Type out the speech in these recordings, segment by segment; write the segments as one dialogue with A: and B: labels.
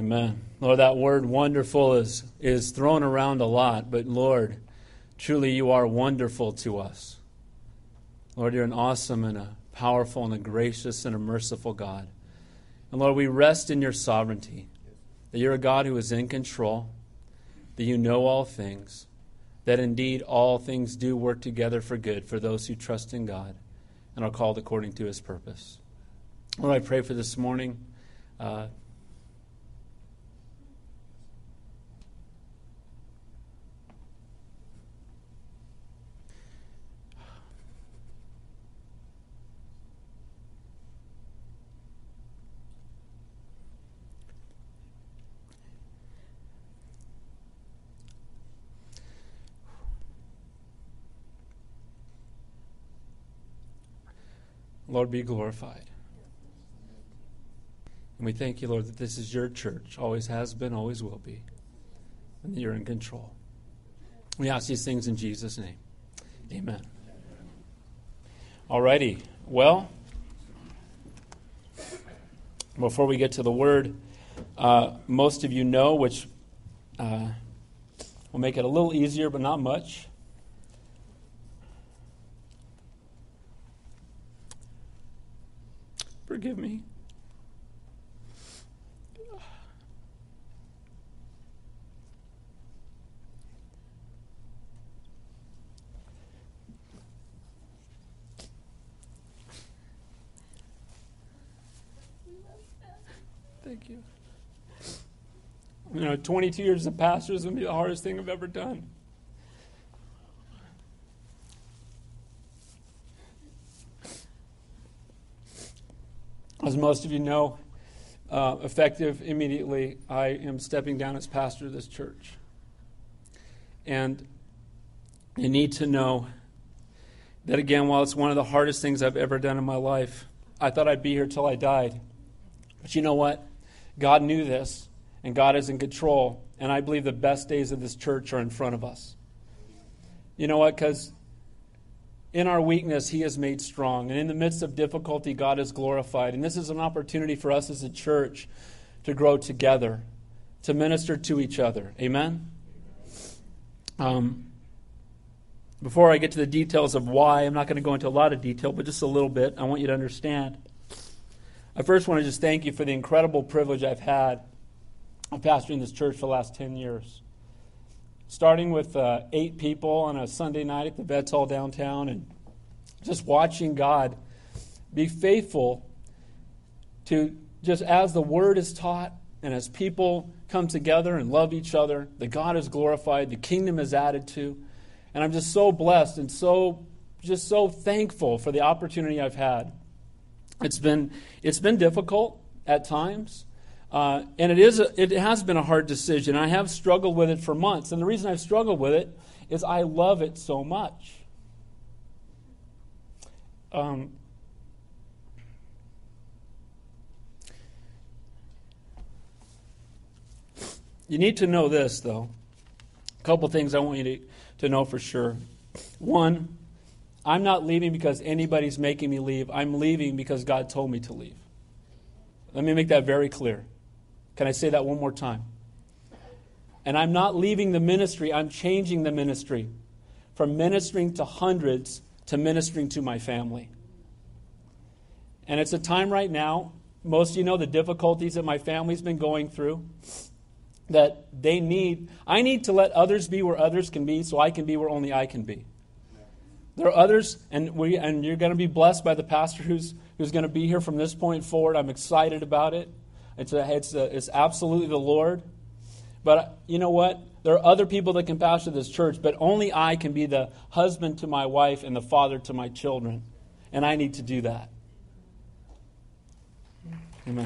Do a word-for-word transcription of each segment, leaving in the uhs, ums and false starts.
A: Amen. Lord, that word wonderful is, is thrown around a lot, but Lord, truly you are wonderful to us. Lord, you're an awesome and a powerful and a gracious and a merciful God. And Lord, we rest in your sovereignty, that you're a God who is in control, that you know all things, that indeed all things do work together for good for those who trust in God and are called according to his purpose. Lord, I pray for this morning. Uh, Lord, be glorified. And we thank you, Lord, that this is your church, always has been, always will be, and that you're in control. We ask these things in Jesus' name. Amen. All righty. Well, before we get to the word, uh, most of you know, which uh, will make it a little easier, but not much. Forgive me. Thank you. You know, twenty-two years as a pastor is going to be the hardest thing I've ever done. As most of you know, uh, effective immediately, I am stepping down as pastor of this church. And you need to know that, again, while it's one of the hardest things I've ever done in my life, I thought I'd be here till I died. But you know what? God knew this, and God is in control, and I believe the best days of this church are in front of us. You know what? Because in our weakness, he is made strong. And in the midst of difficulty, God is glorified. And this is an opportunity for us as a church to grow together, to minister to each other. Amen? Um, before I get to the details of why, I'm not going to go into a lot of detail, but just a little bit. I want you to understand. I first want to just thank you for the incredible privilege I've had of pastoring this church for the last ten years. Starting with uh, eight people on a Sunday night at the Vets Hall downtown, and just watching God be faithful to, just as the Word is taught and as people come together and love each other, that God is glorified, the kingdom is added to. And I'm just so blessed and so just so thankful for the opportunity I've had. It's been it's been difficult at times. Uh, and it is a, it has been a hard decision. I have struggled with it for months. And the reason I've struggled with it is I love it so much. Um, you need to know this, though. A couple things I want you to, to know for sure. One, I'm not leaving because anybody's making me leave. I'm leaving because God told me to leave. Let me make that very clear. Can I say that one more time? And I'm not leaving the ministry. I'm changing the ministry from ministering to hundreds to ministering to my family. And it's a time right now, most of you know the difficulties that my family's been going through, that they need, I need to let others be where others can be so I can be where only I can be. There are others, and we and you're going to be blessed by the pastor who's who's going to be here from this point forward. I'm excited about it. It's a, it's a, it's absolutely the Lord. But you know what? There are other people that can pastor this church, but only I can be the husband to my wife and the father to my children. And I need to do that. Amen.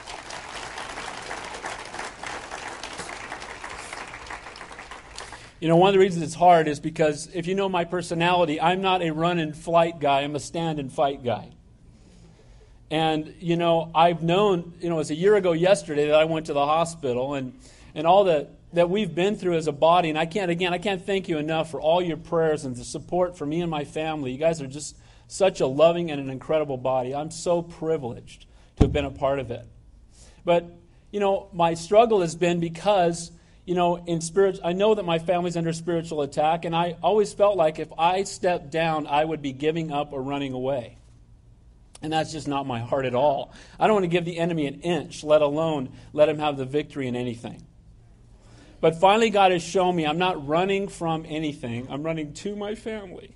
A: You know, one of the reasons it's hard is because if you know my personality, I'm not a run and flight guy. I'm a stand and fight guy. And, you know, I've known, you know, it was a year ago yesterday that I went to the hospital, and, and all that, that we've been through as a body. And I can't, again, I can't thank you enough for all your prayers and the support for me and my family. You guys are just such a loving and an incredible body. I'm so privileged to have been a part of it. But, you know, my struggle has been because, you know, in spirit, I know that my family's under spiritual attack, and I always felt like if I stepped down, I would be giving up or running away. And that's just not my heart at all. I don't want to give the enemy an inch, let alone let him have the victory in anything. But finally, God has shown me I'm not running from anything. I'm running to my family.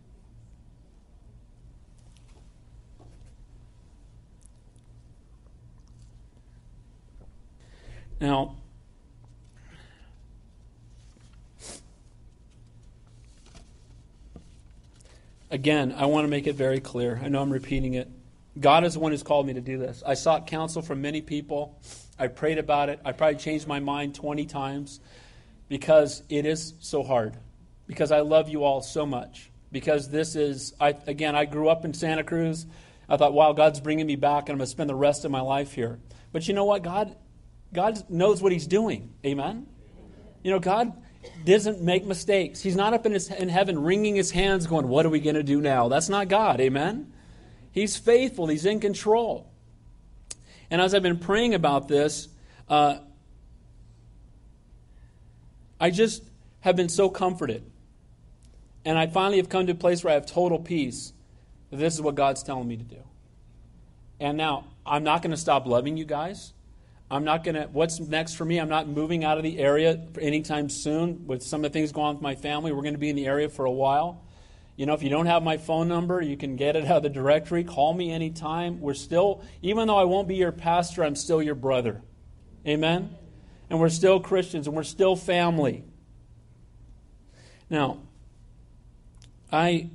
A: Now, again, I want to make it very clear. I know I'm repeating it. God is the one who's called me to do this. I sought counsel from many people. I prayed about it. I probably changed my mind twenty times because it is so hard. Because I love you all so much. Because this is, I, again, I grew up in Santa Cruz. I thought, wow, God's bringing me back and I'm going to spend the rest of my life here. But you know what? God, God knows what he's doing. Amen? You know, God doesn't make mistakes. He's not up in, his, in heaven wringing his hands going, what are we going to do now? That's not God. Amen? He's faithful. He's in control. And as I've been praying about this, uh, I just have been so comforted. And I finally have come to a place where I have total peace. This is what God's telling me to do. And now, I'm not going to stop loving you guys. I'm not going to, what's next for me? I'm not moving out of the area anytime soon with some of the things going on with my family. We're going to be in the area for a while. You know, if you don't have my phone number, you can get it out of the directory. Call me anytime. We're still, even though I won't be your pastor, I'm still your brother. Amen? And we're still Christians, and we're still family. Now, I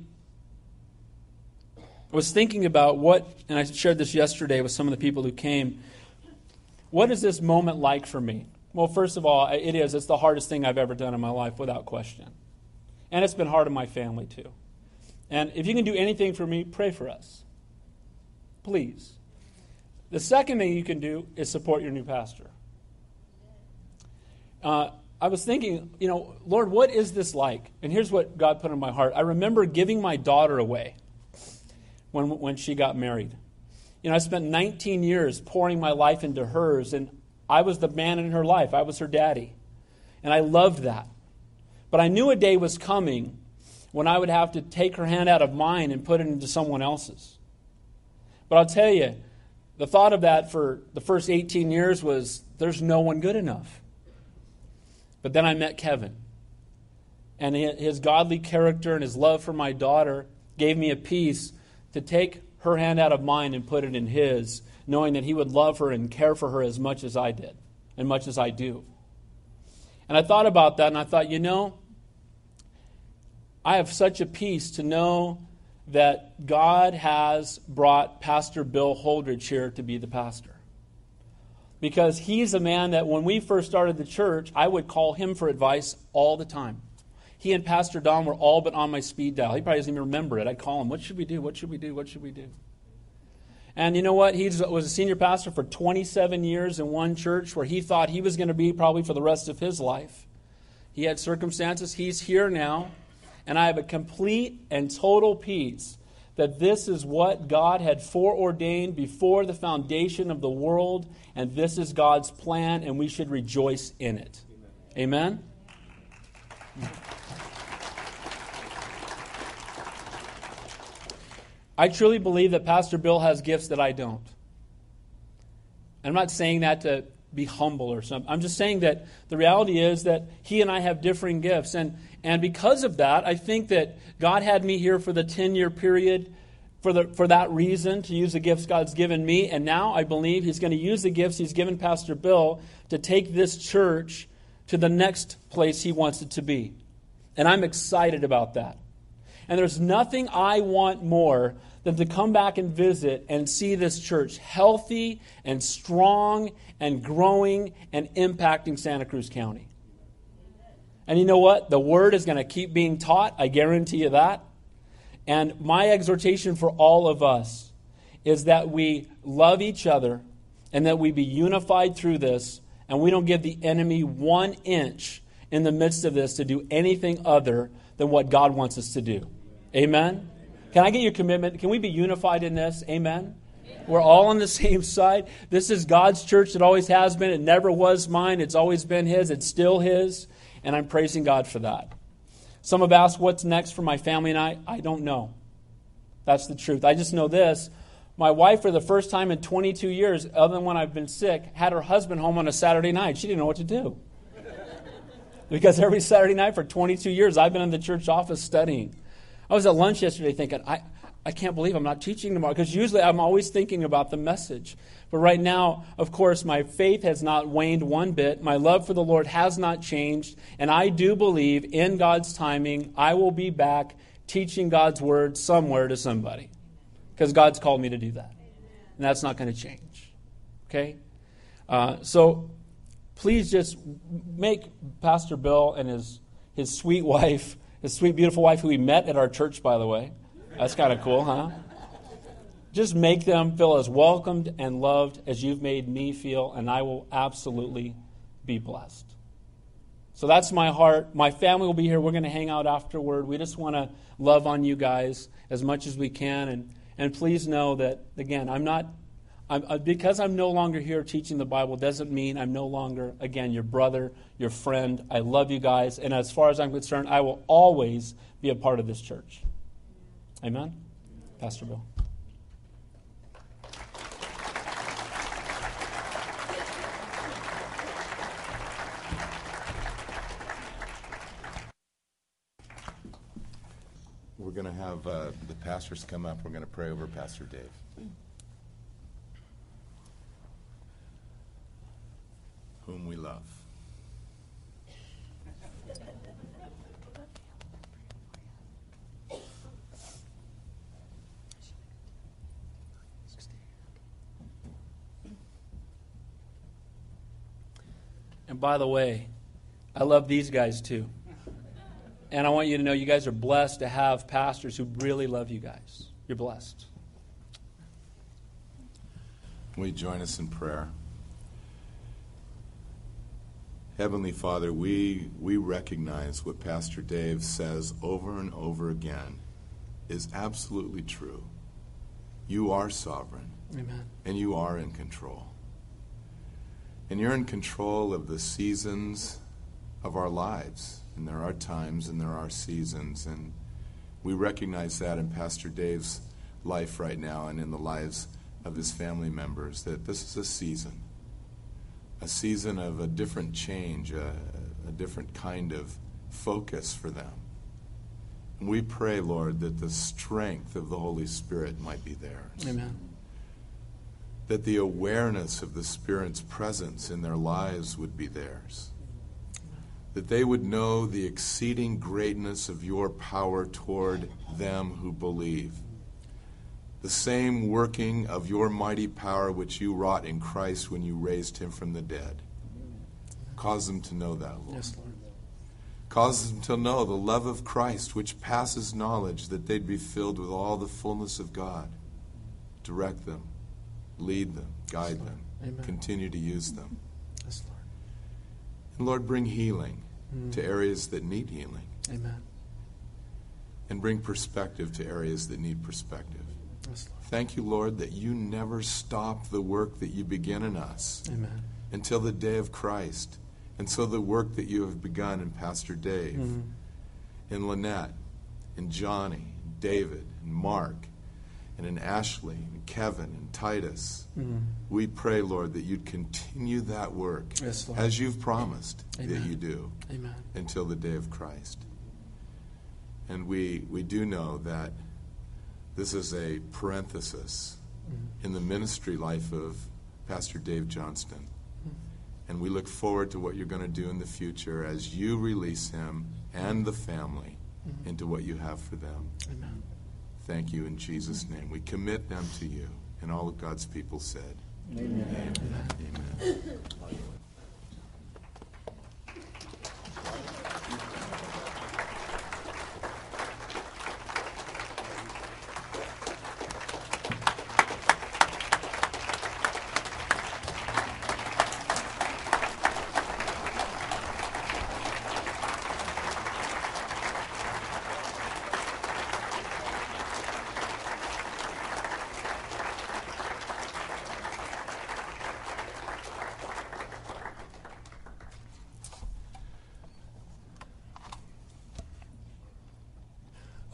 A: was thinking about what, and I shared this yesterday with some of the people who came. What is this moment like for me? Well, first of all, it is. It's the hardest thing I've ever done in my life, without question. And it's been hard on my family, too. And if you can do anything for me, pray for us. Please. The second thing you can do is support your new pastor. Uh, I was thinking, you know, Lord, what is this like? And here's what God put in my heart. I remember giving my daughter away when, when she got married. You know, I spent nineteen years pouring my life into hers, and I was the man in her life. I was her daddy. And I loved that. But I knew a day was coming when I would have to take her hand out of mine and put it into someone else's. But I'll tell you, the thought of that for the first eighteen years was, there's no one good enough. But then I met Kevin. And his godly character and his love for my daughter gave me a peace to take her hand out of mine and put it in his, knowing that he would love her and care for her as much as I did, and much as I do. And I thought about that, and I thought, you know, I have such a peace to know that God has brought Pastor Bill Holdridge here to be the pastor. Because he's a man that when we first started the church, I would call him for advice all the time. He and Pastor Don were all but on my speed dial. He probably doesn't even remember it. I'd call him, what should we do? What should we do? What should we do? And you know what? He was a senior pastor for twenty-seven years in one church where he thought he was going to be probably for the rest of his life. He had circumstances. He's here now. And I have a complete and total peace that this is what God had foreordained before the foundation of the world, and this is God's plan, and we should rejoice in it. Amen? Amen? I truly believe that Pastor Bill has gifts that I don't. I'm not saying that to be humble or something. I'm just saying that the reality is that he and I have differing gifts. And, and because of that, I think that God had me here for the ten-year period for, the, for that reason, to use the gifts God's given me. And now I believe he's going to use the gifts he's given Pastor Bill to take this church to the next place he wants it to be. And I'm excited about that. And there's nothing I want more than to come back and visit and see this church healthy and strong and growing and impacting Santa Cruz County. And you know what? The word is going to keep being taught. I guarantee you that. And my exhortation for all of us is that we love each other and that we be unified through this, and we don't give the enemy one inch in the midst of this to do anything other than what God wants us to do. Amen? Can I get your commitment? Can we be unified in this? Amen? We're all on the same side. This is God's church. It always has been. It never was mine. It's always been His. It's still His. And I'm praising God for that. Some have asked what's next for my family and I. I don't know. That's the truth. I just know this. My wife, for the first time in twenty-two years, other than when I've been sick, had her husband home on a Saturday night. She didn't know what to do. Because every Saturday night for twenty-two years, I've been in the church office studying. I was at lunch yesterday thinking, I, I can't believe I'm not teaching tomorrow. Because usually I'm always thinking about the message. But right now, of course, my faith has not waned one bit. My love for the Lord has not changed. And I do believe in God's timing, I will be back teaching God's word somewhere to somebody. Because God's called me to do that. And that's not going to change. Okay? Uh, so please just make Pastor Bill and his, his sweet wife, his sweet, beautiful wife, who we met at our church, by the way. That's kind of cool, huh? Just make them feel as welcomed and loved as you've made me feel, and I will absolutely be blessed. So that's my heart. My family will be here. We're going to hang out afterward. We just want to love on you guys as much as we can. And, and please know that, again, I'm not, I'm, uh, because I'm no longer here teaching the Bible doesn't mean I'm no longer, again, your brother, your friend. I love you guys. And as far as I'm concerned, I will always be a part of this church. Amen? Pastor Bill.
B: We're going to have uh, the pastors come up. We're going to pray over Pastor Dave. Whom we love.
A: And by the way, I love these guys too. And I want you to know you guys are blessed to have pastors who really love you guys. You're blessed.
B: Will you join us in prayer? Heavenly Father, we, we recognize what Pastor Dave says over and over again is absolutely true. You are sovereign.
A: Amen.
B: And you are in control. And you're in control of the seasons of our lives. And there are times and there are seasons. And we recognize that in Pastor Dave's life right now and in the lives of his family members, that this is a season. A season of a different change, a, a different kind of focus for them. And we pray, Lord, that the strength of the Holy Spirit might be theirs.
A: Amen.
B: That the awareness of the Spirit's presence in their lives would be theirs. That they would know the exceeding greatness of your power toward them who believe. The same working of your mighty power which you wrought in Christ when you raised him from the dead. Cause them to know that, Lord.
A: Yes, Lord.
B: Cause them to know the love of Christ which passes knowledge, that they'd be filled with all the fullness of God. Direct them, lead them, guide them,
A: Amen.
B: Continue to use them.
A: Yes, Lord.
B: And Lord, bring healing
A: Mm.
B: to areas that need healing.
A: Amen.
B: And bring perspective to areas that need perspective.
A: Yes, Lord.
B: Thank you, Lord, that you never stop the work that you begin in us
A: Amen.
B: until the day of Christ. And so the work that you have begun in Pastor Dave,
A: Mm.
B: in Lynette, in Johnny, in David, and Mark, and in Ashley, and Kevin, and Titus,
A: Mm.
B: we pray, Lord, that you'd continue that work
A: Yes, Lord.
B: as you've promised
A: Amen.
B: that you do
A: Amen.
B: until the day of Christ. And we, we do know that this is a parenthesis
A: Mm.
B: in the ministry life of Pastor Dave Johnston.
A: Mm.
B: And we look forward to what you're going to do in the future as you release him and the family
A: Mm.
B: into what you have for them.
A: Amen.
B: Thank you in Jesus' name. We commit them to you. And all of God's people said,
C: Amen.
B: Amen. Amen.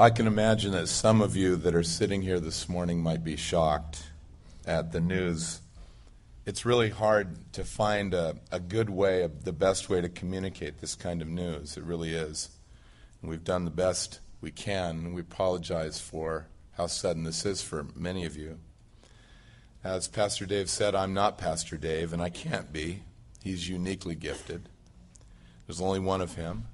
B: I can imagine that some of you that are sitting here this morning might be shocked at the news. It's really hard to find a, a good way, the best way to communicate this kind of news. It really is. And we've done the best we can, and we apologize for how sudden this is for many of you. As Pastor Dave said, I'm not Pastor Dave, and I can't be. He's uniquely gifted. There's only one of him,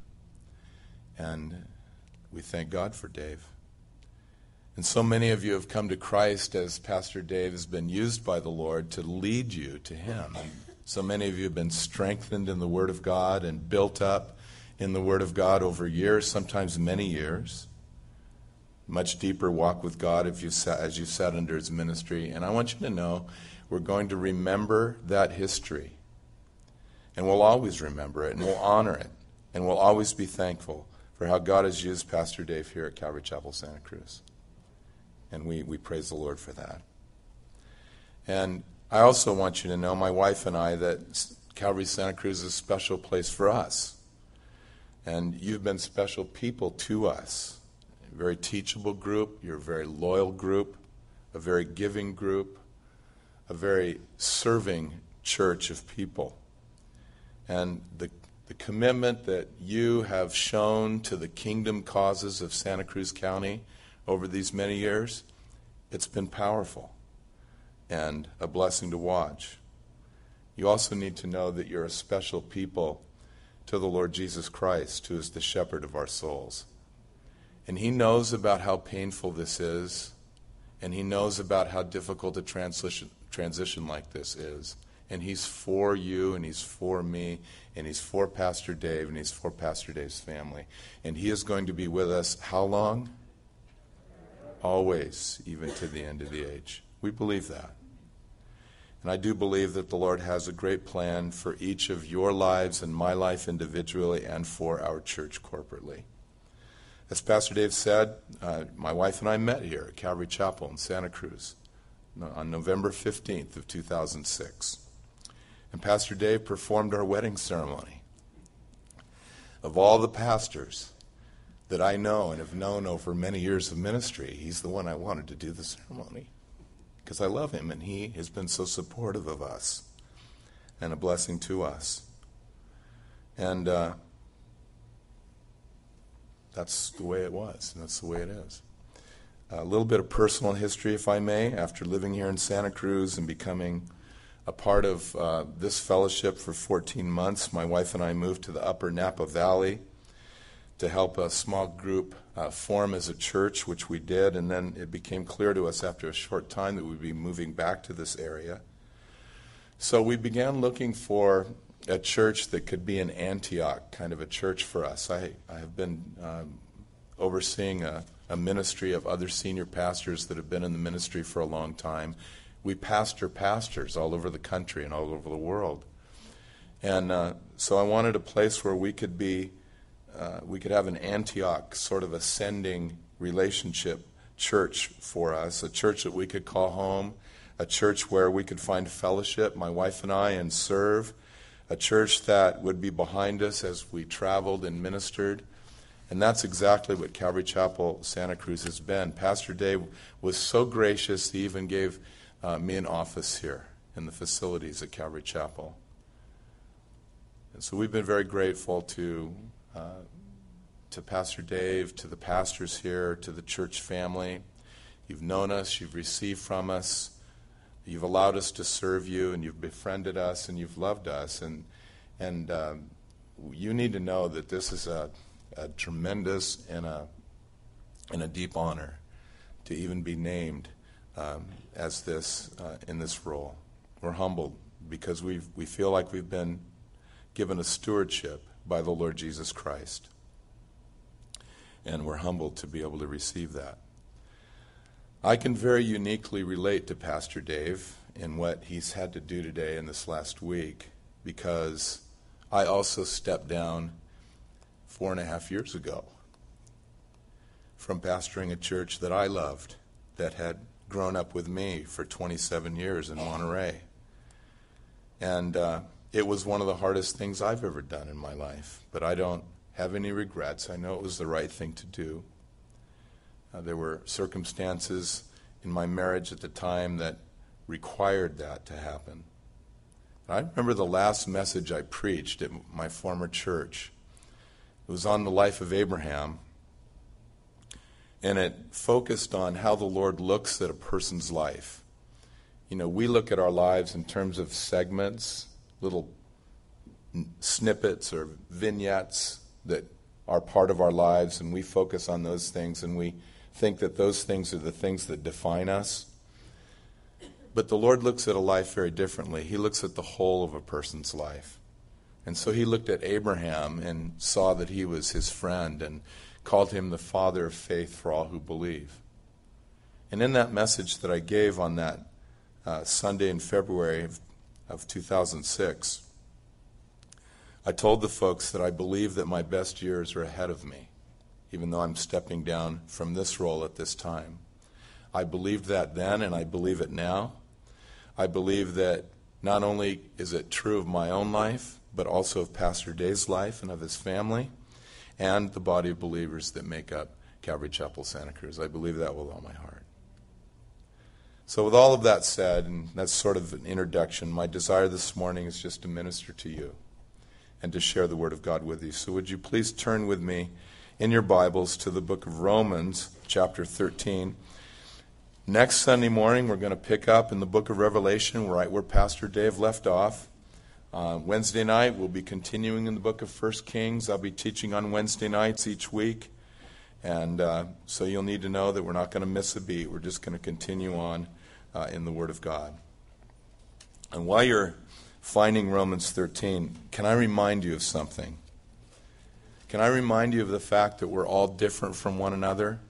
B: and we thank God for Dave. And so many of you have come to Christ as Pastor Dave has been used by the Lord to lead you to him. And so many of you have been strengthened in the Word of God and built up in the Word of God over years, sometimes many years. Much deeper walk with God if you sat, as you sat under his ministry. And I want you to know we're going to remember that history. And we'll always remember it, and we'll honor it. And we'll always be thankful for how God has used Pastor Dave here at Calvary Chapel, Santa Cruz. And we, we praise the Lord for that. And I also want you to know, my wife and I, that Calvary Santa Cruz is a special place for us. And you've been special people to us. A very teachable group. You're a very loyal group. A very giving group. A very serving church of people. And the the commitment that you have shown to the kingdom causes of Santa Cruz County over these many years, it's been powerful and a blessing to watch. You also need to know that you're a special people to the Lord Jesus Christ, who is the shepherd of our souls. And he knows about how painful this is, and he knows about how difficult a transition, transition like this is. And he's for you, and he's for me, and he's for Pastor Dave, and he's for Pastor Dave's family. And he is going to be with us how long? Always, even to the end of the age. We believe that. And I do believe that the Lord has a great plan for each of your lives and my life individually and for our church corporately. As Pastor Dave said, uh, my wife and I met here at Calvary Chapel in Santa Cruz on November fifteenth of two thousand six. And Pastor Dave performed our wedding ceremony. Of all the pastors that I know and have known over many years of ministry, he's the one I wanted to do the ceremony because I love him, and he has been so supportive of us and a blessing to us. And uh, that's the way it was, and that's the way it is. A little bit of personal history, if I may. After living here in Santa Cruz and becoming a part of uh, this fellowship for fourteen months, my wife and I moved to the Upper Napa Valley to help a small group uh, form as a church, which we did, and then it became clear to us after a short time that we'd be moving back to this area. So we began looking for a church that could be an Antioch kind of a church for us. I, I have been um, overseeing a, a ministry of other senior pastors that have been in the ministry for a long time. We pastor pastors all over the country and all over the world. And uh, so I wanted a place where we could be, uh, we could have an Antioch sort of ascending relationship church for us, a church that we could call home, a church where we could find fellowship, my wife and I, and serve, a church that would be behind us as we traveled and ministered. And that's exactly what Calvary Chapel Santa Cruz has been. Pastor Dave was so gracious, he even gave Uh, me an office here in the facilities at Calvary Chapel. And so we've been very grateful to uh, to Pastor Dave, to the pastors here, to the church family. You've known us, you've received from us, you've allowed us to serve you, and you've befriended us, and you've loved us. And and um, you need to know that this is a, a tremendous and a and a deep honor to even be named Um, as this uh, in this role. We're humbled because we we feel like we've been given a stewardship by the Lord Jesus Christ, and we're humbled to be able to receive that. I can very uniquely relate to Pastor Dave in what he's had to do today in this last week, because I also stepped down four and a half years ago from pastoring a church that I loved, that had grown up with me for twenty-seven years in Monterey. And uh, it was one of the hardest things I've ever done in my life. But I don't have any regrets. I know it was the right thing to do. Uh, there were circumstances in my marriage at the time that required that to happen. I remember the last message I preached at my former church. It was on the life of Abraham, and it focused on how the Lord looks at a person's life. You know, we look at our lives in terms of segments, little snippets or vignettes that are part of our lives, and we focus on those things, and we think that those things are the things that define us. But the Lord looks at a life very differently. He looks at the whole of a person's life. And so he looked at Abraham and saw that he was his friend and called him the father of faith for all who believe. And in that message that I gave on that uh, Sunday in February of, of two thousand six, I told the folks that I believe that my best years are ahead of me, even though I'm stepping down from this role at this time. I believed that then, and I believe it now. I believe that not only is it true of my own life, but also of Pastor Dave's life and of his family, and the body of believers that make up Calvary Chapel Santa Cruz. I believe that with all my heart. So with all of that said, and that's sort of an introduction, my desire this morning is just to minister to you and to share the Word of God with you. So would you please turn with me in your Bibles to the book of Romans, chapter thirteen. Next Sunday morning, we're going to pick up in the book of Revelation, right where Pastor Dave left off. Uh, Wednesday night, we'll be continuing in the book of First Kings. I'll be teaching on Wednesday nights each week. And uh, so you'll need to know that we're not going to miss a beat. We're just going to continue on uh, in the Word of God. And while you're finding Romans thirteen, can I remind you of something? Can I remind you of the fact that we're all different from one another?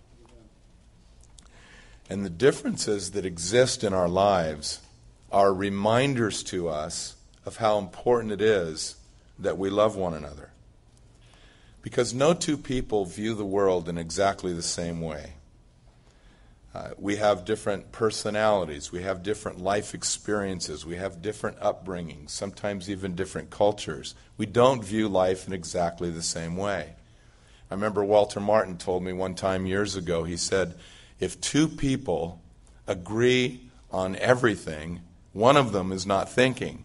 B: And the differences that exist in our lives are reminders to us of how important it is that we love one another. Because no two people view the world in exactly the same way. Uh, we have different personalities. We have different life experiences. We have different upbringings, sometimes even different cultures. We don't view life in exactly the same way. I remember Walter Martin told me one time years ago, he said, if two people agree on everything, one of them is not thinking.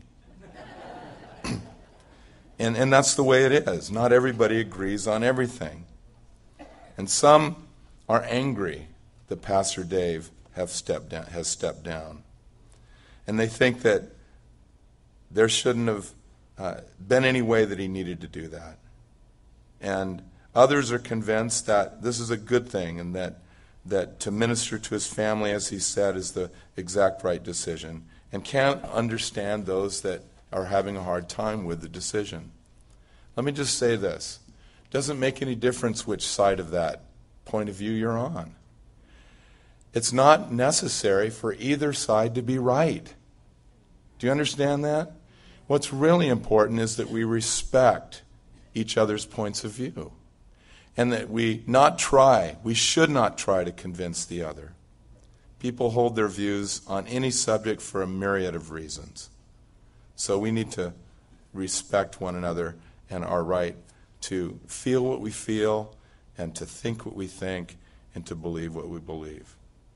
B: and, and that's the way it is. Not everybody agrees on everything. And some are angry that Pastor Dave have stepped down, has stepped down. And they think that there shouldn't have uh, been any way that he needed to do that. And others are convinced that this is a good thing and that that to minister to his family, as he said, is the exact right decision, and can't understand those that are having a hard time with the decision. Let me just say this. It doesn't make any difference which side of that point of view you're on. It's not necessary for either side to be right. Do you understand that? What's really important is that we respect each other's points of view. And that we not try, we should not try to convince the other. People hold their views on any subject for a myriad of reasons. So we need to respect one another and our right to feel what we feel and to think what we think and to believe what we believe.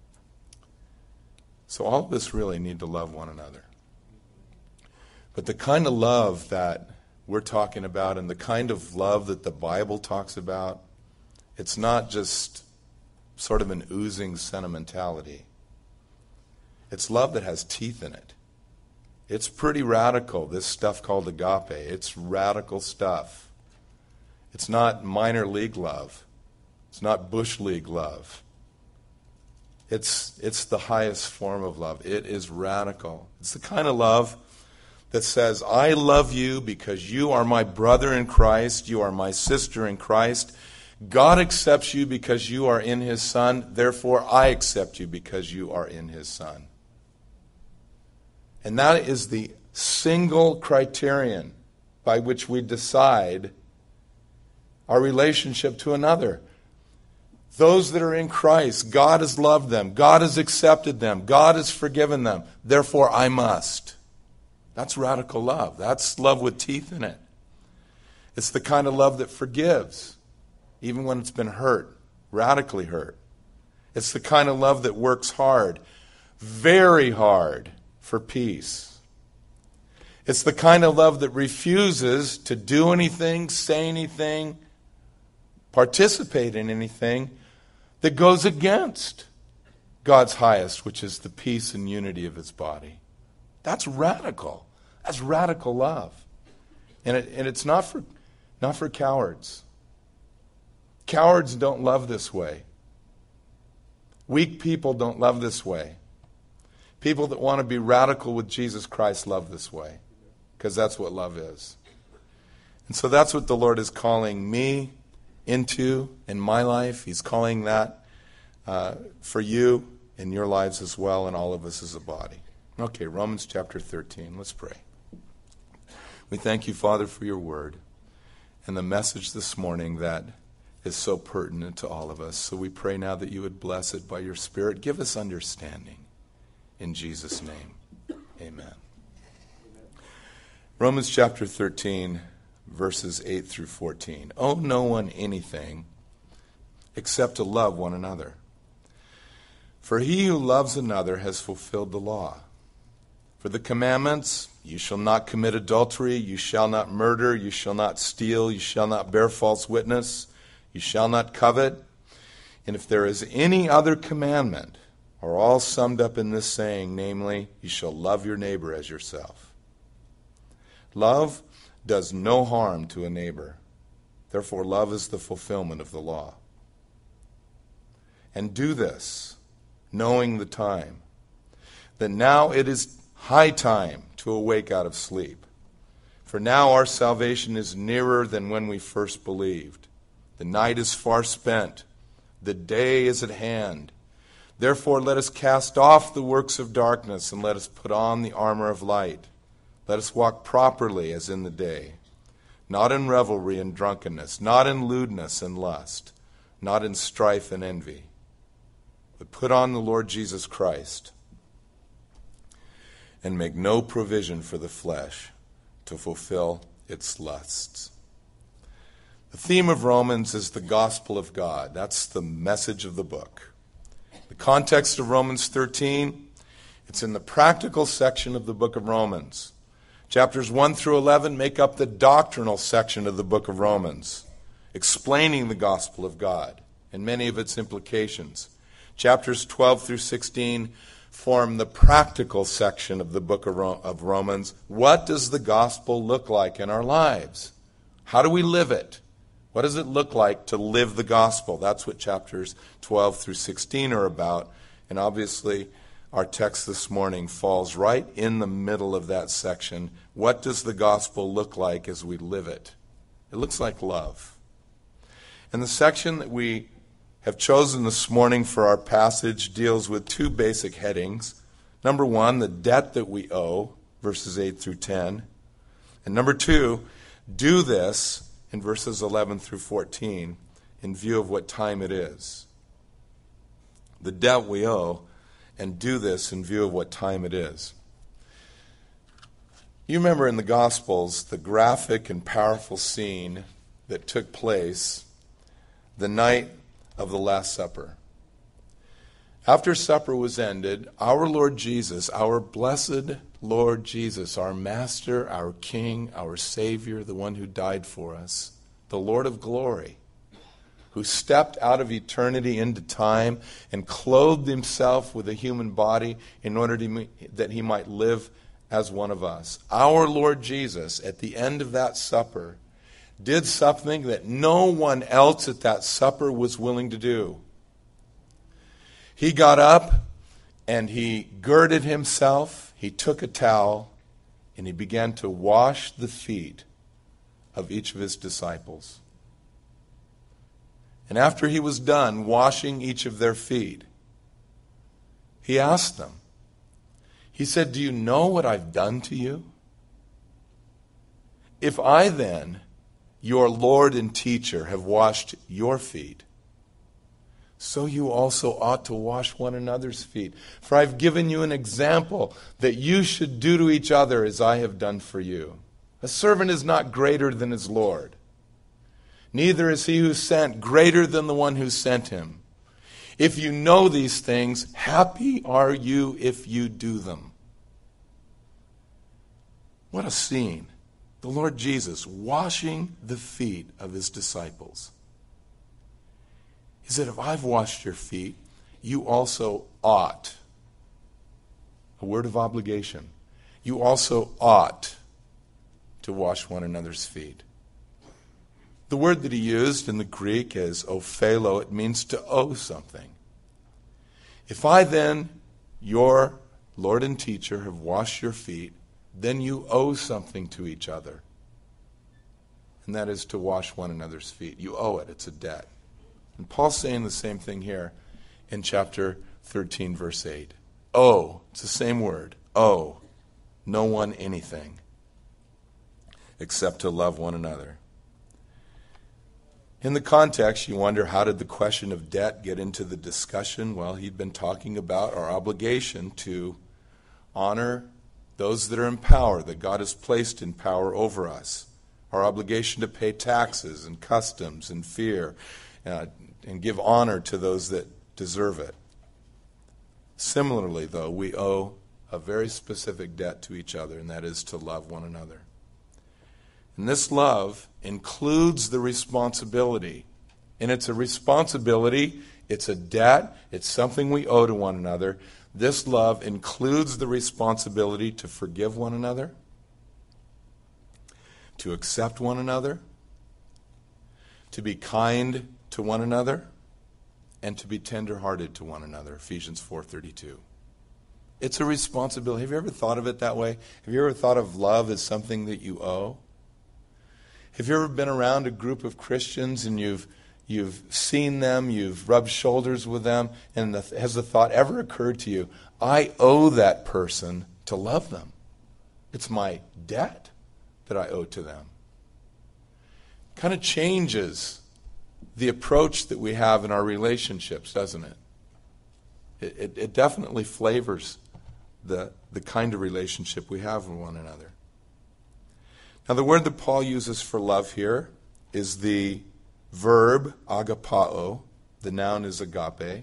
B: So all of us really need to love one another. But the kind of love that we're talking about and the kind of love that the Bible talks about, it's not just sort of an oozing sentimentality. It's love that has teeth in it. It's pretty radical, this stuff called agape. It's radical stuff. It's not minor league love. It's not bush league love. It's, it's the highest form of love. It is radical. It's the kind of love that says, I love you because you are my brother in Christ, you are my sister in Christ. God accepts you because you are in his Son, therefore I accept you because you are in his Son. And that is the single criterion by which we decide our relationship to another. Those that are in Christ, God has loved them, God has accepted them, God has forgiven them, therefore I must. That's radical love. That's love with teeth in it. It's the kind of love that forgives, even when it's been hurt, radically hurt. It's the kind of love that works hard, very hard, for peace. It's the kind of love that refuses to do anything, say anything, participate in anything that goes against God's highest, which is the peace and unity of his body. That's radical. That's radical love. And it, and it's not for not for cowards. Cowards don't love this way. Weak people don't love this way. People that want to be radical with Jesus Christ love this way, because that's what love is. And so that's what the Lord is calling me into in my life. He's calling that uh, for you in your lives as well, and all of us as a body. Okay, Romans chapter thirteen. Let's pray. We thank you, Father, for your word and the message this morning that is so pertinent to all of us. So we pray now that you would bless it by your Spirit. Give us understanding. In Jesus' name, amen. Romans chapter thirteen, verses eight through fourteen. Owe no one anything except to love one another. For he who loves another has fulfilled the law. For the commandments, you shall not commit adultery, you shall not murder, you shall not steal, you shall not bear false witness, you shall not covet. And if there is any other commandment, are all summed up in this saying, namely, you shall love your neighbor as yourself. Love does no harm to a neighbor. Therefore, love is the fulfillment of the law. And do this, knowing the time, that now it is high time to awake out of sleep. For now our salvation is nearer than when we first believed. The night is far spent. The day is at hand. Therefore let us cast off the works of darkness and let us put on the armor of light. Let us walk properly as in the day, not in revelry and drunkenness, not in lewdness and lust, not in strife and envy, but put on the Lord Jesus Christ and make no provision for the flesh to fulfill its lusts. The theme of Romans is the gospel of God. That's the message of the book. The context of Romans thirteen, it's in the practical section of the book of Romans. Chapters one through eleven make up the doctrinal section of the book of Romans, explaining the gospel of God and many of its implications. Chapters twelve through sixteen form the practical section of the book of, Ro- of Romans. What does the gospel look like in our lives? How do we live it? What does it look like to live the gospel? That's what chapters twelve through sixteen are about. And obviously, our text this morning falls right in the middle of that section. What does the gospel look like as we live it? It looks like love. And the section that we have chosen this morning for our passage deals with two basic headings. Number one, the debt that we owe, verses eight through ten. And number two, do this, in verses eleven through fourteen, in view of what time it is. The debt we owe, and do this in view of what time it is. You remember in the Gospels the graphic and powerful scene that took place the night of the Last Supper. After supper was ended, our Lord Jesus, our blessed Lord Jesus, our Master, our King, our Savior, the one who died for us, the Lord of glory, who stepped out of eternity into time and clothed himself with a human body in order to, that he might live as one of us. Our Lord Jesus, at the end of that supper, did something that no one else at that supper was willing to do. He got up and he girded himself, he took a towel, and he began to wash the feet of each of his disciples. And after he was done washing each of their feet, he asked them, he said, "Do you know what I've done to you? If I then, your Lord and teacher, have washed your feet, so you also ought to wash one another's feet. For I've given you an example that you should do to each other as I have done for you. A servant is not greater than his Lord. Neither is he who sent greater than the one who sent him. If you know these things, happy are you if you do them. What a scene. The Lord Jesus washing the feet of his disciples. He said, if I've washed your feet, you also ought. A word of obligation. You also ought to wash one another's feet. The word that he used in the Greek is ophelo. It means to owe something. If I then, your Lord and teacher, have washed your feet, then you owe something to each other. And that is to wash one another's feet. You owe it. It's a debt. And Paul's saying the same thing here in chapter thirteen, verse eight. Owe. It's the same word. Owe no one anything except to love one another. In the context, you wonder, how did the question of debt get into the discussion? Well, he'd been talking about our obligation to honor those that are in power, that God has placed in power over us. Our obligation to pay taxes and customs and fear, uh, and give honor to those that deserve it. Similarly, though, we owe a very specific debt to each other, and that is to love one another. And this love includes the responsibility. And it's a responsibility, it's a debt, it's something we owe to one another. This love includes the responsibility to forgive one another, to accept one another, to be kind to one another, and to be tender-hearted to one another, Ephesians four thirty-two. It's a responsibility. Have you ever thought of it that way? Have you ever thought of love as something that you owe? Have you ever been around a group of Christians and you've you've seen them, you've rubbed shoulders with them, and the, has the thought ever occurred to you, I owe that person to love them? It's my debt that I owe to them. Kind of changes the approach that we have in our relationships, doesn't it? It, it, it definitely flavors the, the kind of relationship we have with one another. Now, the word that Paul uses for love here is the verb agapao. The noun is agape.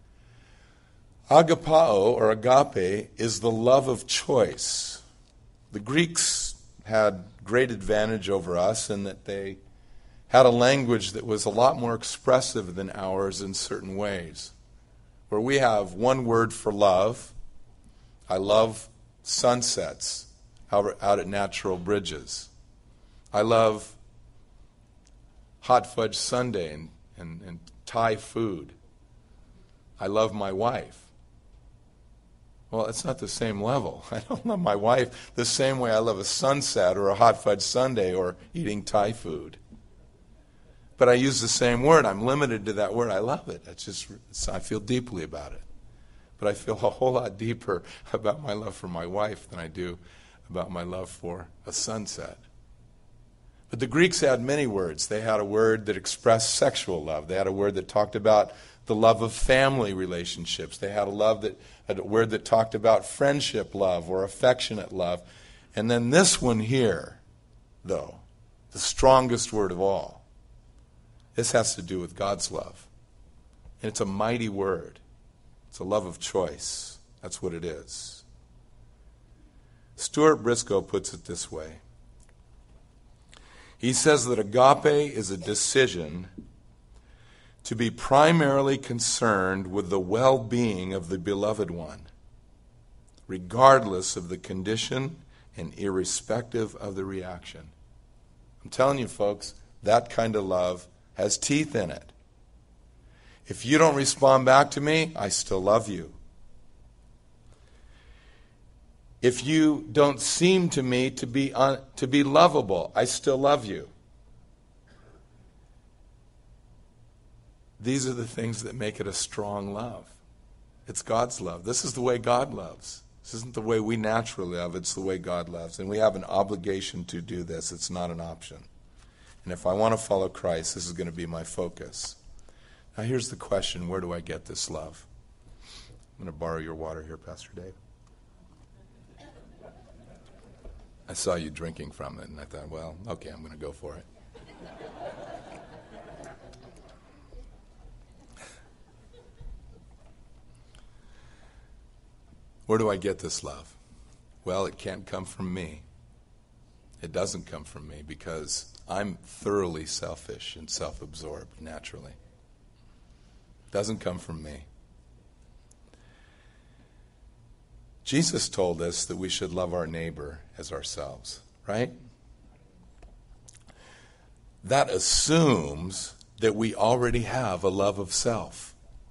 B: Agapao, or agape, is the love of choice. The Greeks had great advantage over us in that they had a language that was a lot more expressive than ours in certain ways. Where we have one word for love. I love sunsets out, out at Natural Bridges. I love hot fudge sundae and, and, and Thai food. I love my wife. Well, it's not the same level. I don't love my wife the same way I love a sunset or a hot fudge sundae or eating Thai food. But I use the same word. I'm limited to that word. I love it. It's just, it's, I feel deeply about it. But I feel a whole lot deeper about my love for my wife than I do about my love for a sunset. But the Greeks had many words. They had a word that expressed sexual love. They had a word that talked about the love of family relationships. They had a love that had a word that talked about friendship love or affectionate love. And then this one here, though, the strongest word of all. This has to do with God's love. And it's a mighty word. It's a love of choice. That's what it is. Stuart Briscoe puts it this way. He says that agape is a decision to be primarily concerned with the well-being of the beloved one, regardless of the condition and irrespective of the reaction. I'm telling you, folks, that kind of love has teeth in it. If you don't respond back to me, I still love you. If you don't seem to me to be un, to be lovable, I still love you. These are the things that make it a strong love. It's God's love. This is the way God loves. This isn't the way we naturally love. It's the way God loves. And we have an obligation to do this. It's not an option. And if I want to follow Christ, this is going to be my focus. Now here's the question, where do I get this love? I'm going to borrow your water here, Pastor Dave. I saw you drinking from it, and I thought, well, okay, I'm going to go for it. Where do I get this love? Well, it can't come from me. It doesn't come from me because I'm thoroughly selfish and self-absorbed naturally. It doesn't come from me. Jesus told us that we should love our neighbor as ourselves, right? That assumes that we already have a love of self.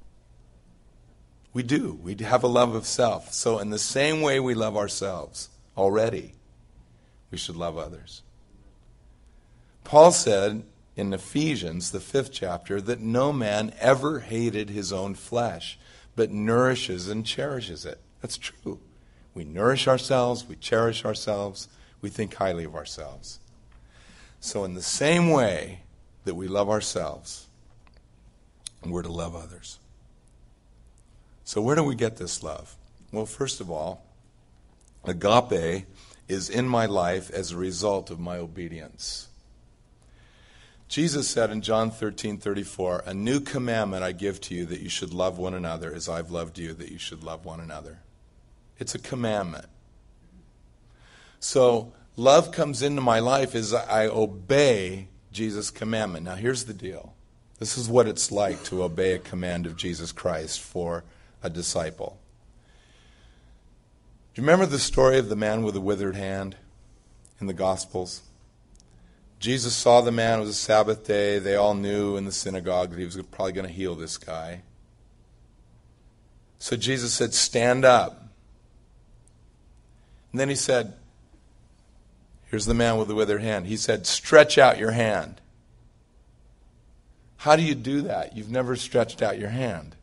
B: We do. We have a love of self. So in the same way we love ourselves already, we should love others. Paul said in Ephesians, the fifth chapter, that no man ever hated his own flesh, but nourishes and cherishes it. That's true. We nourish ourselves, we cherish ourselves, we think highly of ourselves. So in the same way that we love ourselves, we're to love others. So where do we get this love? Well, first of all, agape is in my life as a result of my obedience. Jesus said in John thirteen thirty-four, "A new commandment I give to you, that you should love one another as I've loved you, that you should love one another." It's a commandment. So love comes into my life as I obey Jesus' commandment. Now here's the deal. This is what it's like to obey a command of Jesus Christ for a disciple. Do you remember the story of the man with the withered hand in the Gospels? Jesus saw the man. It was a Sabbath day. They all knew in the synagogue that he was probably going to heal this guy. So Jesus said, "Stand up." And then he said, here's the man with the withered hand. He said, "Stretch out your hand." How do you do that? You've never stretched out your hand.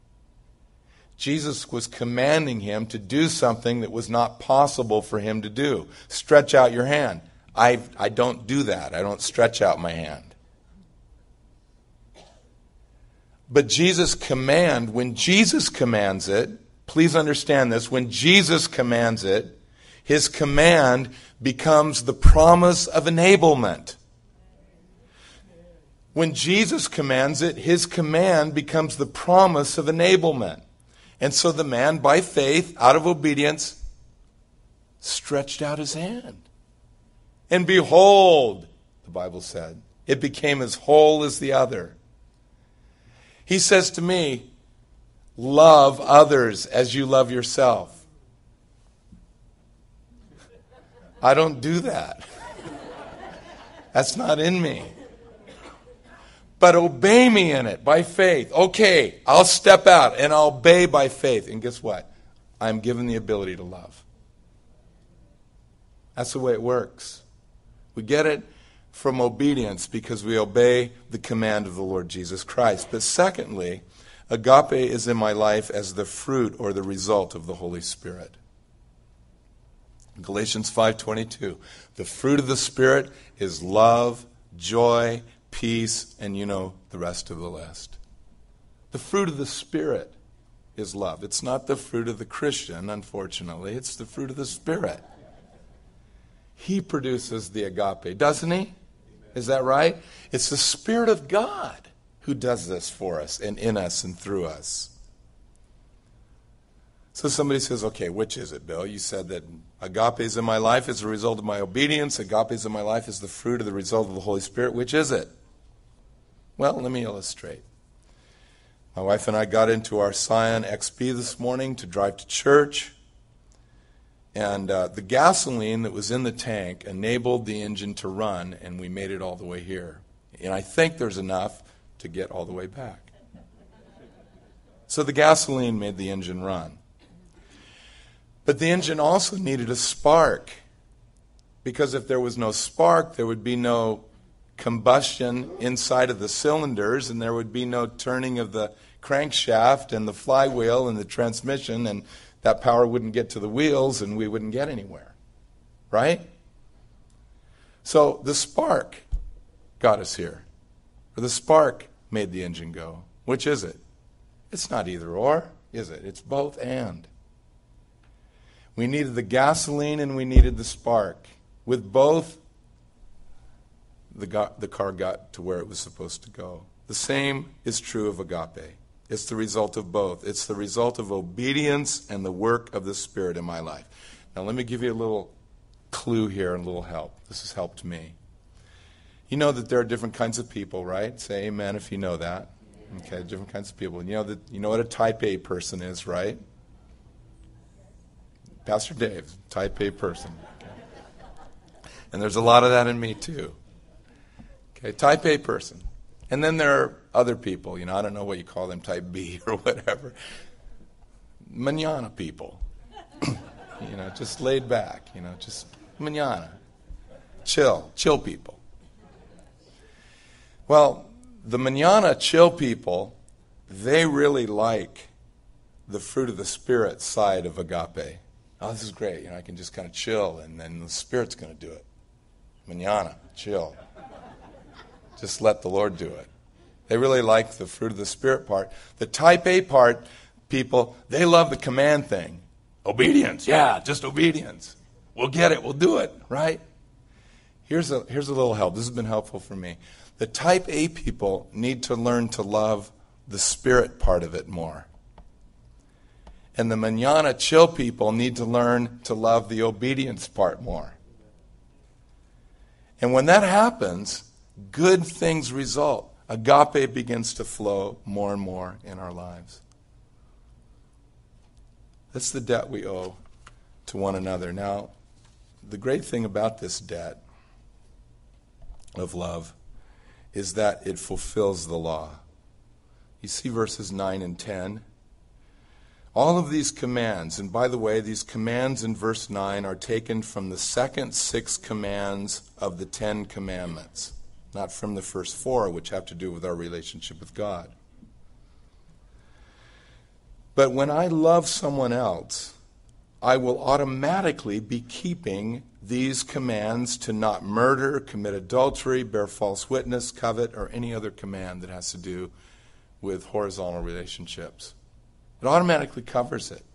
B: Jesus was commanding him to do something that was not possible for him to do. Stretch out your hand. I, I don't do that. I don't stretch out my hand. But Jesus' command, when Jesus commands it, please understand this, when Jesus commands it, his command becomes the promise of enablement. When Jesus commands it, his command becomes the promise of enablement. And so the man, by faith, out of obedience, stretched out his hand. And behold, the Bible said, it became as whole as the other. He says to me, love others as you love yourself. I don't do that. That's not in me. But obey me in it by faith. Okay, I'll step out and I'll obey by faith. And guess what? I'm given the ability to love. That's the way it works. We get it from obedience because we obey the command of the Lord Jesus Christ. But secondly, agape is in my life as the fruit or the result of the Holy Spirit. Galatians five twenty-two. The fruit of the Spirit is love, joy, peace, and you know the rest of the list. The fruit of the Spirit is love. It's not the fruit of the Christian, unfortunately. It's the fruit of the Spirit. He produces the agape, doesn't he? Is that right? It's the Spirit of God who does this for us and in us and through us. So somebody says, okay, which is it, Bill? You said that agape is in my life as a result of my obedience. Agape is in my life as the fruit of the result of the Holy Spirit. Which is it? Well, let me illustrate. My wife and I got into our Scion X B this morning to drive to church. And uh, the gasoline that was in the tank enabled the engine to run, and we made it all the way here. And I think there's enough to get all the way back. So the gasoline made the engine run. But the engine also needed a spark, because if there was no spark, there would be no combustion inside of the cylinders, and there would be no turning of the crankshaft and the flywheel and the transmission, and that power wouldn't get to the wheels, and we wouldn't get anywhere. Right? So the spark got us here. Or the spark made the engine go. Which is it? It's not either or, is it? It's both and. We needed the gasoline and we needed the spark. With both, the, go- the car got to where it was supposed to go. The same is true of agape. It's the result of both. It's the result of obedience and the work of the Spirit in my life. Now let me give you a little clue here and a little help. This has helped me. You know that there are different kinds of people, right? Say amen if you know that. Okay, different kinds of people. And you know that you know what a type A person is, right? Pastor Dave, type A person. Okay. And there's a lot of that in me too. Okay, type A person. And then there are other people, you know, I don't know what you call them, type B or whatever. Manana people. You know, just laid back, you know, just manana. Chill, chill people. Well, the manana chill people, they really like the fruit of the Spirit side of agape. Oh, this is great. You know, I can just kind of chill, and then the Spirit's going to do it. Manana, chill. Just let the Lord do it. They really like the fruit of the Spirit part. The type A part, people, they love the command thing. Obedience, yeah, just obedience. We'll get it, we'll do it, right? Here's a, here's a little help. This has been helpful for me. The type A people need to learn to love the Spirit part of it more. And the manana chill people need to learn to love the obedience part more. And when that happens, good things result. Agape begins to flow more and more in our lives. That's the debt we owe to one another. Now, the great thing about this debt of love is that it fulfills the law. You see verses nine and ten. All of these commands, and by the way, these commands in verse nine are taken from the second six commands of the Ten Commandments, not from the first four, which have to do with our relationship with God. But when I love someone else, I will automatically be keeping these commands to not murder, commit adultery, bear false witness, covet, or any other command that has to do with horizontal relationships. It automatically covers it.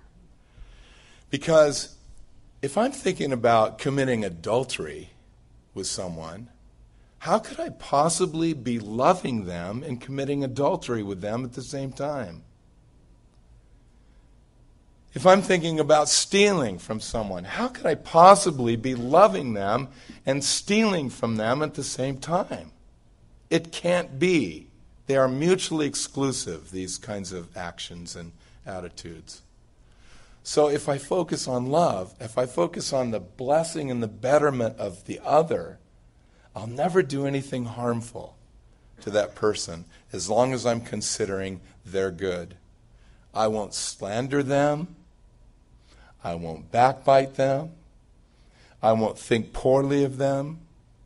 B: Because if I'm thinking about committing adultery with someone, how could I possibly be loving them and committing adultery with them at the same time? If I'm thinking about stealing from someone, how could I possibly be loving them and stealing from them at the same time? It can't be. They are mutually exclusive, these kinds of actions and attitudes. So if I focus on love, if I focus on the blessing and the betterment of the other, I'll never do anything harmful to that person as long as I'm considering their good. I won't slander them. I won't backbite them. I won't think poorly of them.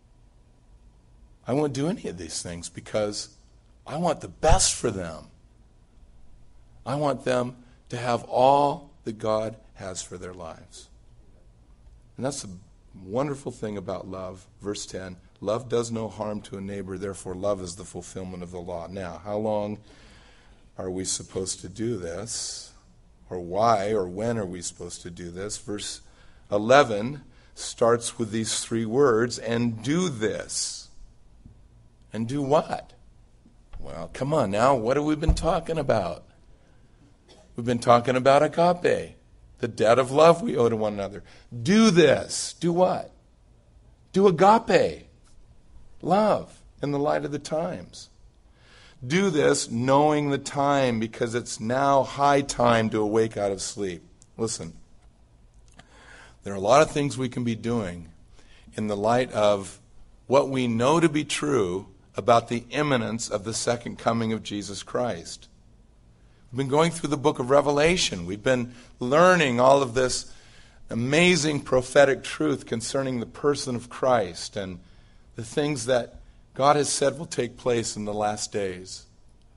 B: I won't do any of these things because I want the best for them. I want them to have all that God has for their lives. And that's the wonderful thing about love. Verse ten, love does no harm to a neighbor, therefore love is the fulfillment of the law. Now, how long are we supposed to do this? Or why or when are we supposed to do this? Verse eleven starts with these three words, and do this. And do what? Well, come on now, what have we been talking about? We've been talking about agape, the debt of love we owe to one another. Do this. Do what? Do agape, love, in the light of the times. Do this knowing the time, because it's now high time to awake out of sleep. Listen, there are a lot of things we can be doing in the light of what we know to be true about the imminence of the second coming of Jesus Christ. We've been going through the book of Revelation. We've been learning all of this amazing prophetic truth concerning the person of Christ and the things that God has said will take place in the last days.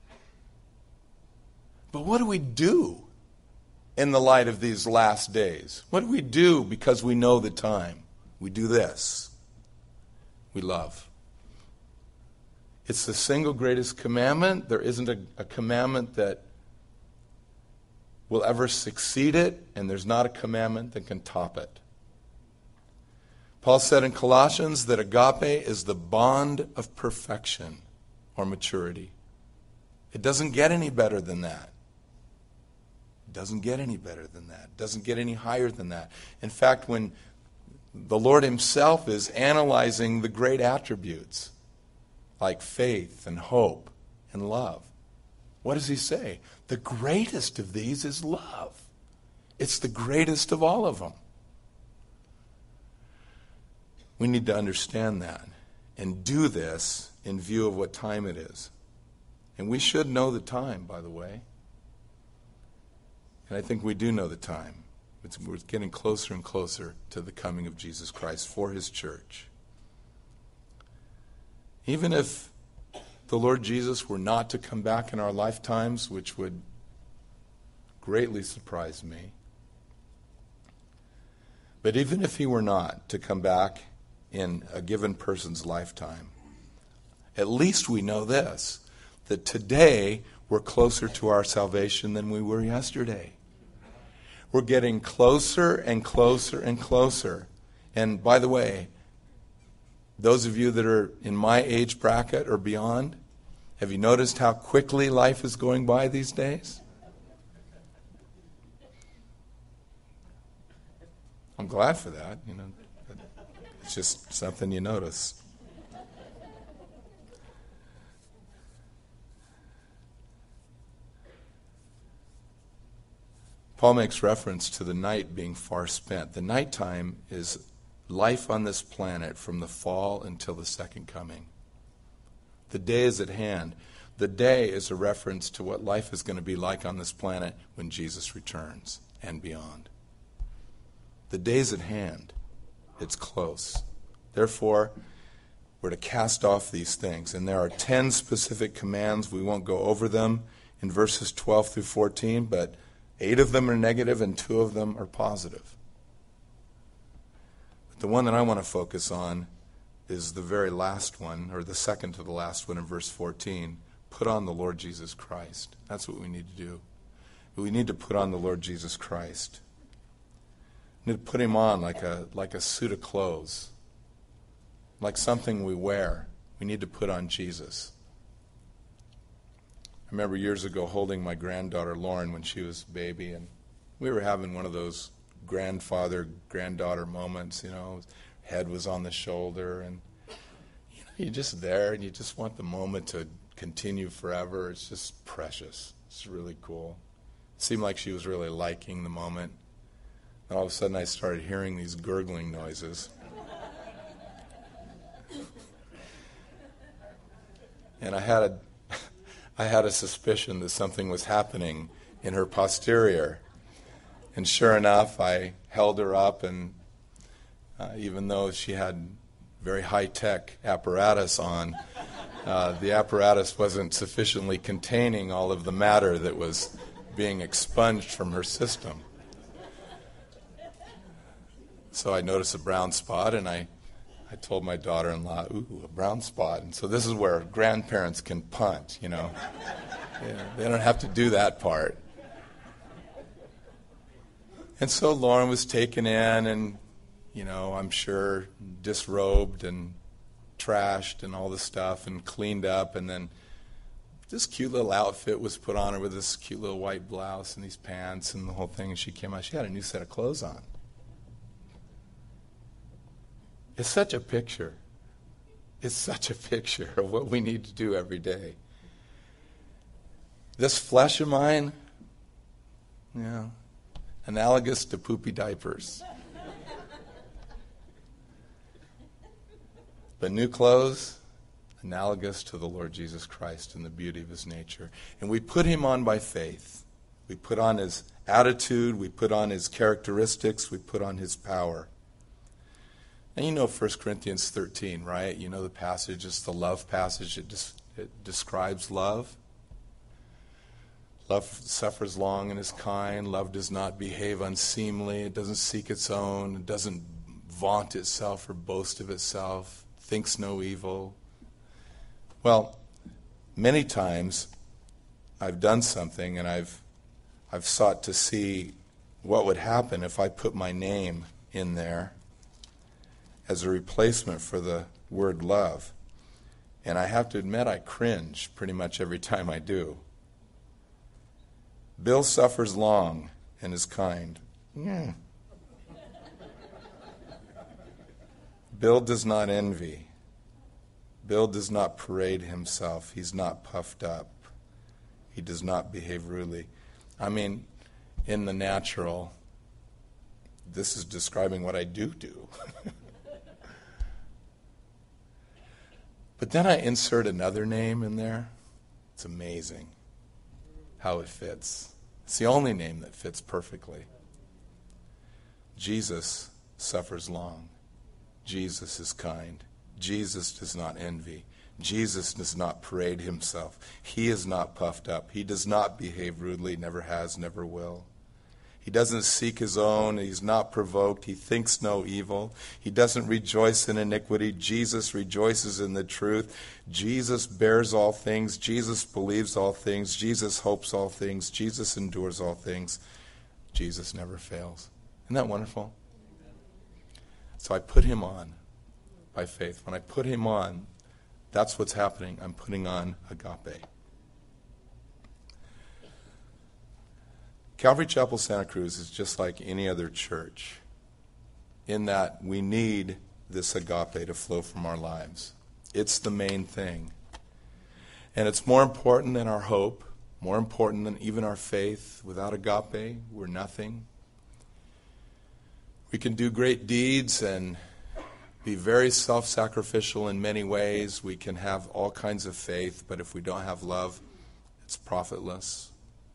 B: But what do we do in the light of these last days? What do we do because we know the time? We do this. We love. It's the single greatest commandment. There isn't a, a commandment that will ever succeed it, and there's not a commandment that can top it. Paul said in Colossians that agape is the bond of perfection or maturity. It doesn't get any better than that. It doesn't get any better than that. It doesn't get any higher than that. In fact, when the Lord himself is analyzing the great attributes like faith and hope and love, what does he say? The greatest of these is love. It's the greatest of all of them. We need to understand that and do this in view of what time it is. And we should know the time, by the way. And I think we do know the time. It's, we're getting closer and closer to the coming of Jesus Christ for his church. Even if the Lord Jesus were not to come back in our lifetimes, which would greatly surprise me, but even if he were not to come back in a given person's lifetime, at least we know this, that today we're closer to our salvation than we were yesterday. We're getting closer and closer and closer. And by the way, those of you that are in my age bracket or beyond, have you noticed how quickly life is going by these days? I'm glad for that. You know, it's just something you notice. Paul makes reference to the night being far spent. The nighttime is life on this planet from the fall until the second coming. The day is at hand. The day is a reference to what life is going to be like on this planet when Jesus returns and beyond. The day's at hand. It's close. Therefore, we're to cast off these things. And there are ten specific commands. We won't go over them in verses twelve through fourteen, but eight of them are negative and two of them are positive. But the one that I want to focus on is the very last one, or the second to the last one in verse fourteen. Put on the Lord Jesus Christ. That's what we need to do. We need to put on the Lord Jesus Christ. We need to put him on like a like a suit of clothes, like something we wear. We need to put on Jesus. I remember years ago holding my granddaughter Lauren when she was a baby, and we were having one of those grandfather-granddaughter moments, you know. Head was on the shoulder, and you know, you're just there, and you just want the moment to continue forever. It's just precious. It's really cool. It seemed like she was really liking the moment. And all of a sudden I started hearing these gurgling noises. And I had a I had a suspicion that something was happening in her posterior. And sure enough, I held her up, and uh, even though she had very high-tech apparatus on, uh, the apparatus wasn't sufficiently containing all of the matter that was being expunged from her system. So I noticed a brown spot, and I, I told my daughter-in-law, ooh, a brown spot. And so this is where grandparents can punt, you know. Yeah, they don't have to do that part. And so Lauren was taken in and, you know, I'm sure disrobed and trashed and all this stuff and cleaned up. And then this cute little outfit was put on her with this cute little white blouse and these pants and the whole thing. And she came out. She had a new set of clothes on. It's such a picture. It's such a picture of what we need to do every day. This flesh of mine, you know, analogous to poopy diapers. But new clothes, analogous to the Lord Jesus Christ and the beauty of his nature. And we put him on by faith. We put on his attitude, we put on his characteristics, we put on his power. And you know First Corinthians thirteen, right? You know the passage, it's the love passage. It, des- it describes love. Love suffers long and is kind. Love does not behave unseemly. It doesn't seek its own. It doesn't vaunt itself or boast of itself. Thinks no evil. Well, many times I've done something and I've I've sought to see what would happen if I put my name in there as a replacement for the word love. And I have to admit, I cringe pretty much every time I do. Bill suffers long and is kind. Yeah. Bill does not envy. Bill does not parade himself. He's not puffed up. He does not behave rudely. I mean, in the natural, this is describing what I do do. But then I insert another name in there. It's amazing how it fits. It's the only name that fits perfectly. Jesus suffers long. Jesus is kind. Jesus does not envy. Jesus does not parade himself. He is not puffed up. He does not behave rudely, never has, never will. He doesn't seek his own. He's not provoked. He thinks no evil. He doesn't rejoice in iniquity. Jesus rejoices in the truth. Jesus bears all things. Jesus believes all things. Jesus hopes all things. Jesus endures all things. Jesus never fails. Isn't that wonderful? So I put him on by faith. When I put him on, that's what's happening. I'm putting on agape. Calvary Chapel Santa Cruz is just like any other church in that we need this agape to flow from our lives. It's the main thing. And it's more important than our hope, more important than even our faith. Without agape, we're nothing. We can do great deeds and be very self-sacrificial in many ways. We can have all kinds of faith, but if we don't have love, it's profitless.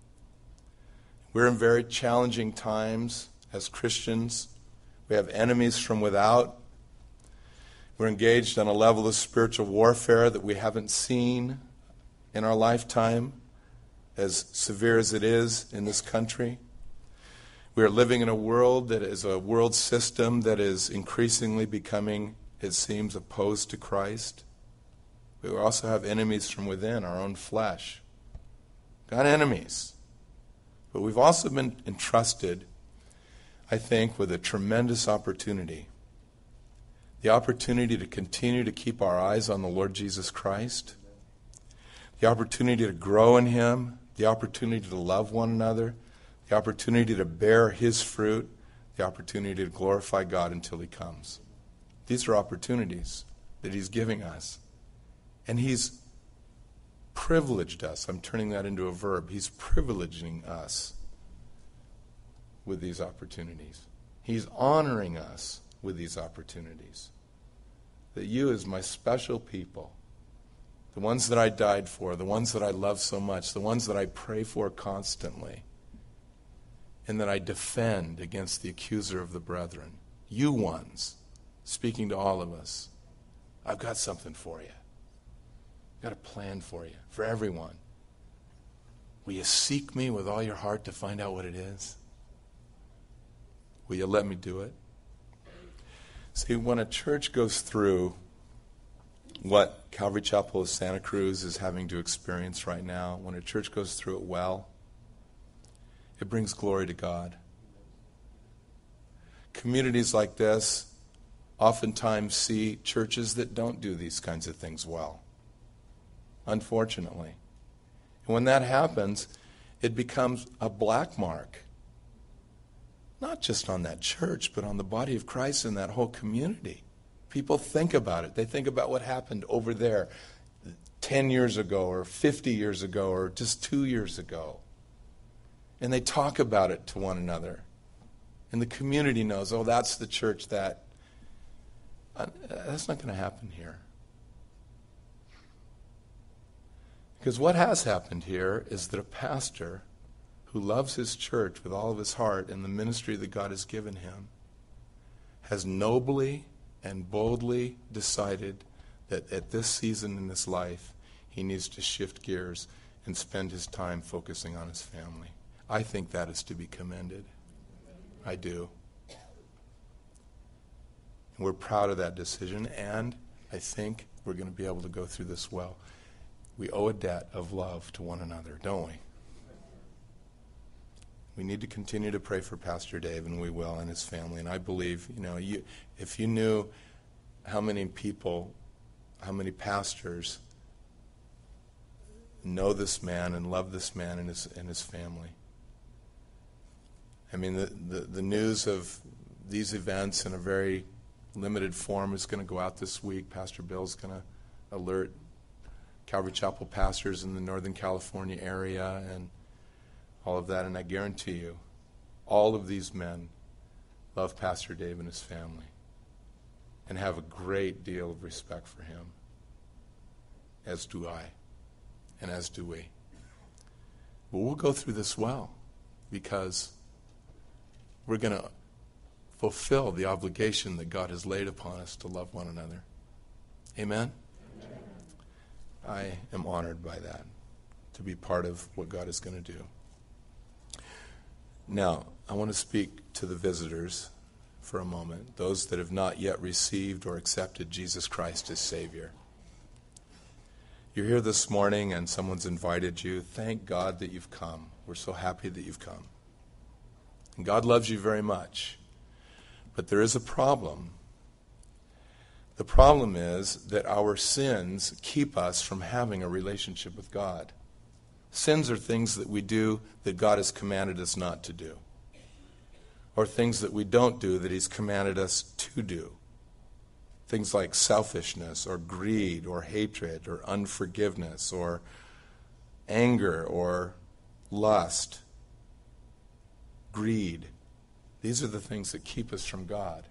B: We're in very challenging times as Christians. We have enemies from without. We're engaged on a level of spiritual warfare that we haven't seen in our lifetime, as severe as it is in this country. We are living in a world that is a world system that is increasingly becoming, it seems, opposed to Christ. We also have enemies from within, our own flesh. Got enemies. But we've also been entrusted, I think, with a tremendous opportunity. The opportunity to continue to keep our eyes on the Lord Jesus Christ. The opportunity to grow in him. The opportunity to love one another. The opportunity to bear his fruit. The opportunity to glorify God until he comes. These are opportunities that he's giving us. And he's privileged us. I'm turning that into a verb. He's privileging us with these opportunities. He's honoring us with these opportunities. That you, as my special people, the ones that I died for, the ones that I love so much, the ones that I pray for constantly, and that I defend against the accuser of the brethren, you ones, speaking to all of us, I've got something for you. I've got a plan for you, for everyone. Will you seek me with all your heart to find out what it is? Will you let me do it? See, when a church goes through what Calvary Chapel of Santa Cruz is having to experience right now, when a church goes through it well, it brings glory to God. Communities like this oftentimes see churches that don't do these kinds of things well, unfortunately. And when that happens, it becomes a black mark, not just on that church, but on the body of Christ and that whole community. People think about it. They think about what happened over there ten years ago or fifty years ago or just two years ago. And they talk about it to one another. And the community knows, oh, that's the church that... Uh, that's not going to happen here. Because what has happened here is that a pastor who loves his church with all of his heart and the ministry that God has given him has nobly and boldly decided that at this season in his life, he needs to shift gears and spend his time focusing on his family. I think that is to be commended. I do. And we're proud of that decision, and I think we're going to be able to go through this well. We owe a debt of love to one another, don't we? We need to continue to pray for Pastor Dave, and we will, and his family. And I believe, you know, you, if you knew how many people how many pastors know this man and love this man and his and his family. I mean, the, the, the news of these events in a very limited form is going to go out this week. Pastor Bill's going to alert Calvary Chapel pastors in the Northern California area and all of that. And I guarantee you, all of these men love Pastor Dave and his family and have a great deal of respect for him, as do I, and as do we. But we'll go through this well because we're going to fulfill the obligation that God has laid upon us to love one another. Amen? Amen. I am honored by that, to be part of what God is going to do. Now, I want to speak to the visitors for a moment, those that have not yet received or accepted Jesus Christ as Savior. You're here this morning and someone's invited you. Thank God that you've come. We're so happy that you've come. And God loves you very much. But there is a problem. The problem is that our sins keep us from having a relationship with God. Sins are things that we do that God has commanded us not to do, or things that we don't do that He's commanded us to do. Things like selfishness or greed or hatred or unforgiveness or anger or lust, greed. These are the things that keep us from God.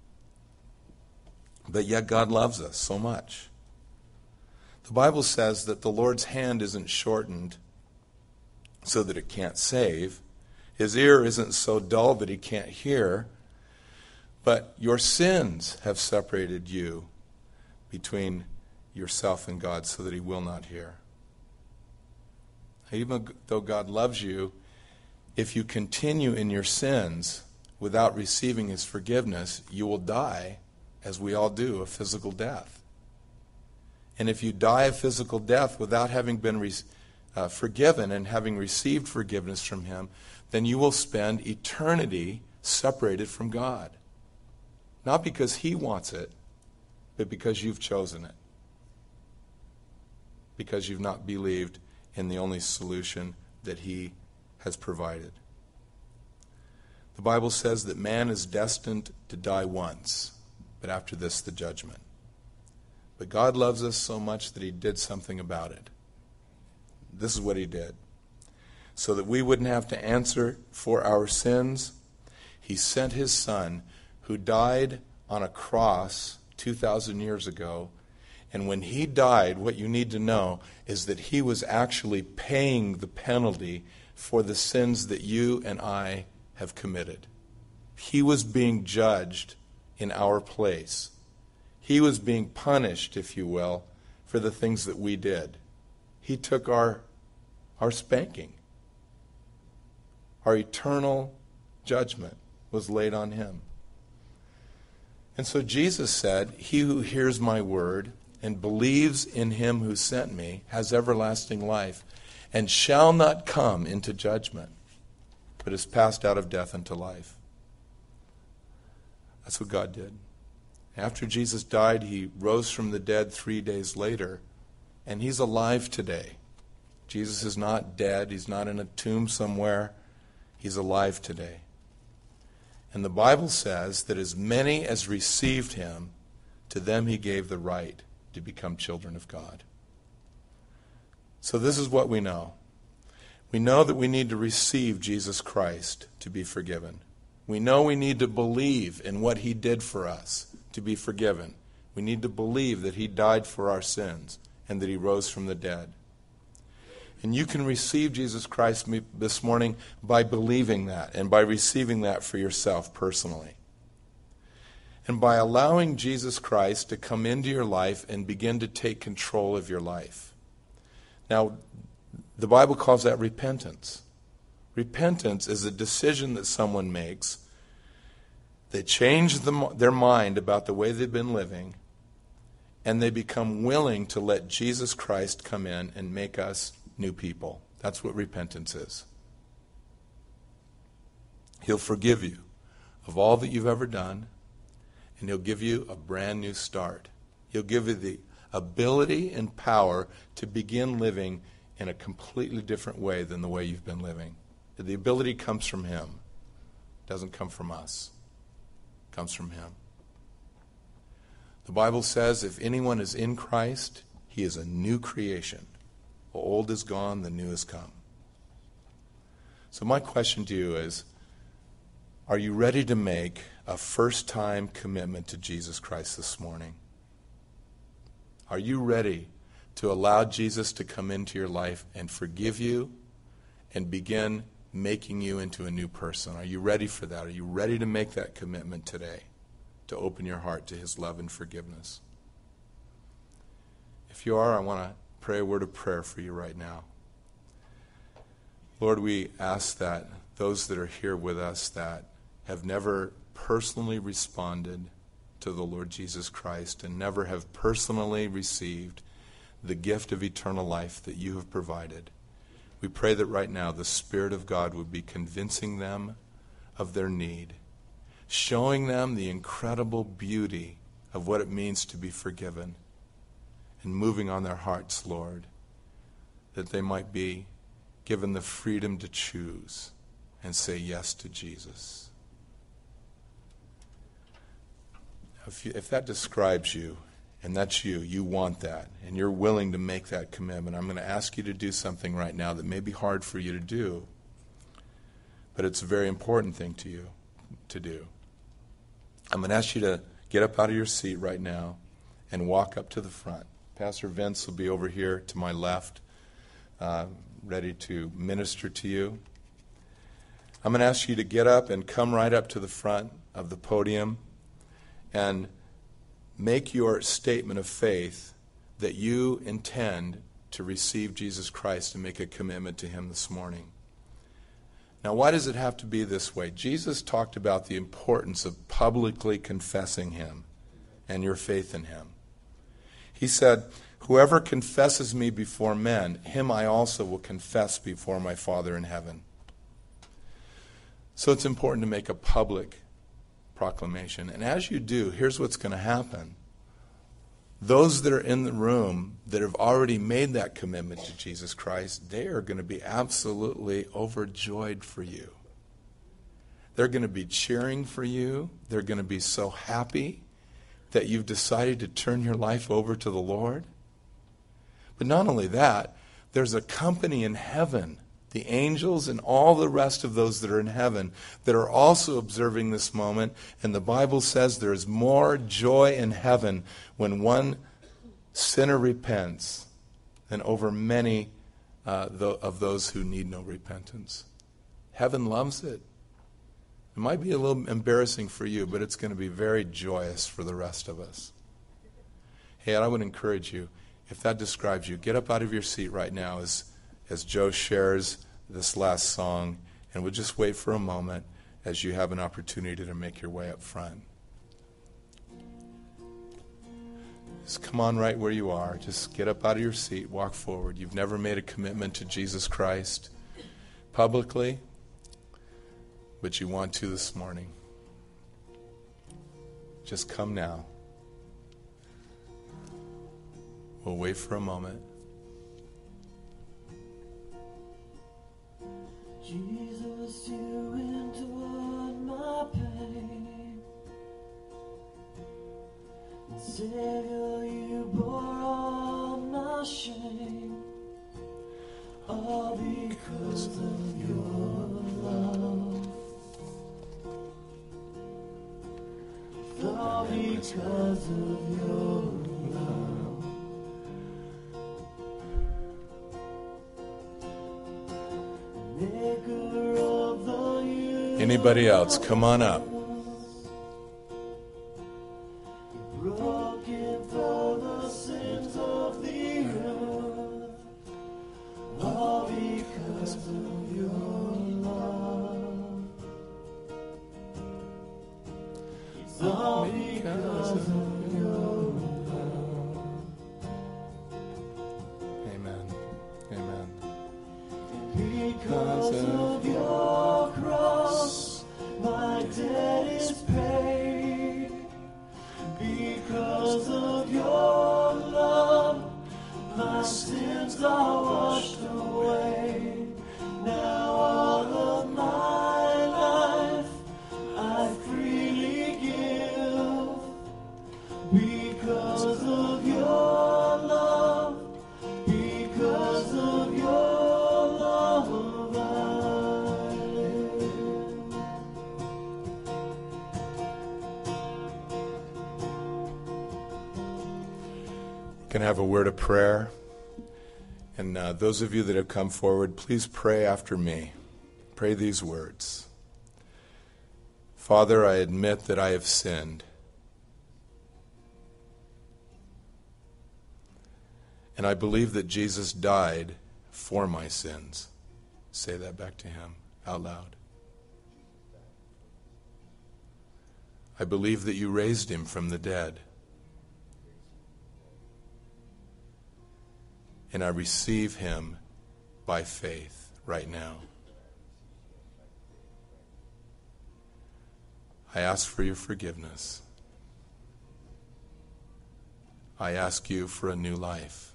B: But yet God loves us so much. The Bible says that the Lord's hand isn't shortened so that it can't save. His ear isn't so dull that He can't hear. But your sins have separated you between yourself and God so that He will not hear. Even though God loves you, if you continue in your sins without receiving His forgiveness, you will die, as we all do, a physical death. And if you die a physical death without having been re- uh, forgiven and having received forgiveness from Him, then you will spend eternity separated from God. Not because He wants it, but because you've chosen it. Because you've not believed in the only solution that He has provided. The Bible says that man is destined to die once, but after this, the judgment. But God loves us so much that He did something about it. This is what He did. So that we wouldn't have to answer for our sins, He sent His Son, who died on a cross two thousand years ago. And when He died, what you need to know is that He was actually paying the penalty for the sins that you and I have committed. He was being judged in our place. He was being punished, if you will, for the things that we did. He took our, our spanking. Our eternal judgment was laid on Him. And so Jesus said, "He who hears my word and believes in Him who sent me has everlasting life and shall not come into judgment, but is passed out of death into life." That's what God did. After Jesus died, He rose from the dead three days later, and He's alive today. Jesus is not dead. He's not in a tomb somewhere. He's alive today. And the Bible says that as many as received Him, to them He gave the right to become children of God. So this is what we know. We know that we need to receive Jesus Christ to be forgiven. We know we need to believe in what He did for us to be forgiven. We need to believe that He died for our sins and that He rose from the dead. And you can receive Jesus Christ this morning by believing that and by receiving that for yourself personally. And by allowing Jesus Christ to come into your life and begin to take control of your life. Now, the Bible calls that repentance. Repentance is a decision that someone makes. They change the, their mind about the way they've been living, and they become willing to let Jesus Christ come in and make us new people. That's what repentance is. He'll forgive you of all that you've ever done, and He'll give you a brand new start. He'll give you the ability and power to begin living in a completely different way than the way you've been living. The ability comes from him. It doesn't come from us. It comes from him. The Bible says if anyone is in Christ, he is a new creation. The old is gone, the new has come. So my question to you is, are you ready to make a first-time commitment to Jesus Christ this morning? Are you ready to allow Jesus to come into your life and forgive you and begin making you into a new person? Are you ready for that? Are you ready to make that commitment today, to open your heart to his love and forgiveness? If you are, I want to pray a word of prayer for you right now. Lord, we ask that those that are here with us that have never personally responded to the Lord Jesus Christ and never have personally received the gift of eternal life that you have provided, we pray that right now the Spirit of God would be convincing them of their need, showing them the incredible beauty of what it means to be forgiven, and moving on their hearts, Lord, that they might be given the freedom to choose and say yes to Jesus. If, you, if that describes you, and that's you, you want that, and you're willing to make that commitment, I'm going to ask you to do something right now that may be hard for you to do, but it's a very important thing to you to do. I'm going to ask you to get up out of your seat right now and walk up to the front. Pastor Vince will be over here to my left, uh, ready to minister to you. I'm going to ask you to get up and come right up to the front of the podium and make your statement of faith that you intend to receive Jesus Christ and make a commitment to him this morning. Now, why does it have to be this way? Jesus talked about the importance of publicly confessing him and your faith in him. He said, whoever confesses me before men, him I also will confess before my Father in heaven. So it's important to make a public proclamation. And as you do, here's what's going to happen. Those that are in the room that have already made that commitment to Jesus Christ, they are going to be absolutely overjoyed for you. They're going to be cheering for you. They're going to be so happy that you've decided to turn your life over to the Lord. But not only that, there's a company in heaven, the angels and all the rest of those that are in heaven, that are also observing this moment. And the Bible says there is more joy in heaven when one sinner repents than over many uh, of those who need no repentance. Heaven loves it. It might be a little embarrassing for you, but it's going to be very joyous for the rest of us. Hey, I would encourage you, if that describes you, get up out of your seat right now as, as Joe shares this last song, and we'll just wait for a moment as you have an opportunity to make your way up front. Just come on right where you are. Just get up out of your seat, walk forward. You've never made a commitment to Jesus Christ publicly, but you want to this morning. Just come now. We'll wait for a moment.
C: Jesus, you endured my pain. And Savior, you bore all my shame. All because of your love. All because of your love. Maker of the universe.
B: Anybody else? Come on up.
C: Broken for the sins of the earth. All because of your love. It's all because of your love.
B: Amen. Amen.
C: Because of your cross, my debt is paid. Because of your love.
B: Going to have a word of prayer. And uh, those of you that have come forward, please pray after me. Pray these words. Father, I admit that I have sinned. And I believe that Jesus died for my sins. Say that back to him out loud. I believe that you raised him from the dead. And I receive him by faith right now. I ask for your forgiveness. I ask you for a new life.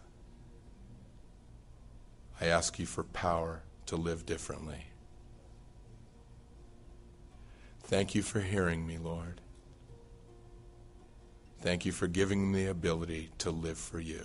B: I ask you for power to live differently. Thank you for hearing me, Lord. Thank you for giving me the ability to live for you.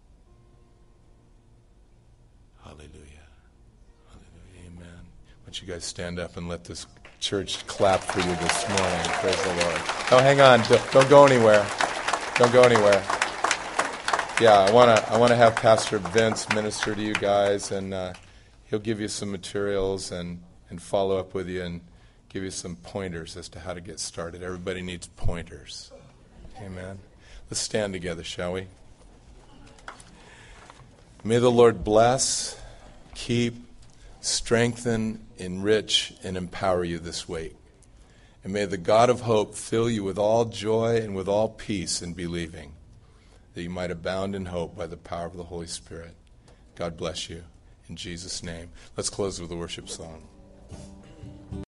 B: Hallelujah. Hallelujah. Amen. Why don't you guys stand up and let this church clap for you this morning. Praise the Lord. Oh, hang on. Don't, don't go anywhere. Don't go anywhere. Yeah, I want to I want to have Pastor Vince minister to you guys, and uh, he'll give you some materials and, and follow up with you and give you some pointers as to how to get started. Everybody needs pointers. Amen. Let's stand together, shall we? May the Lord bless, keep, strengthen, enrich, and empower you this week. And may the God of hope fill you with all joy and with all peace in believing, that you might abound in hope by the power of the Holy Spirit. God bless you. In Jesus' name. Let's close with a worship song.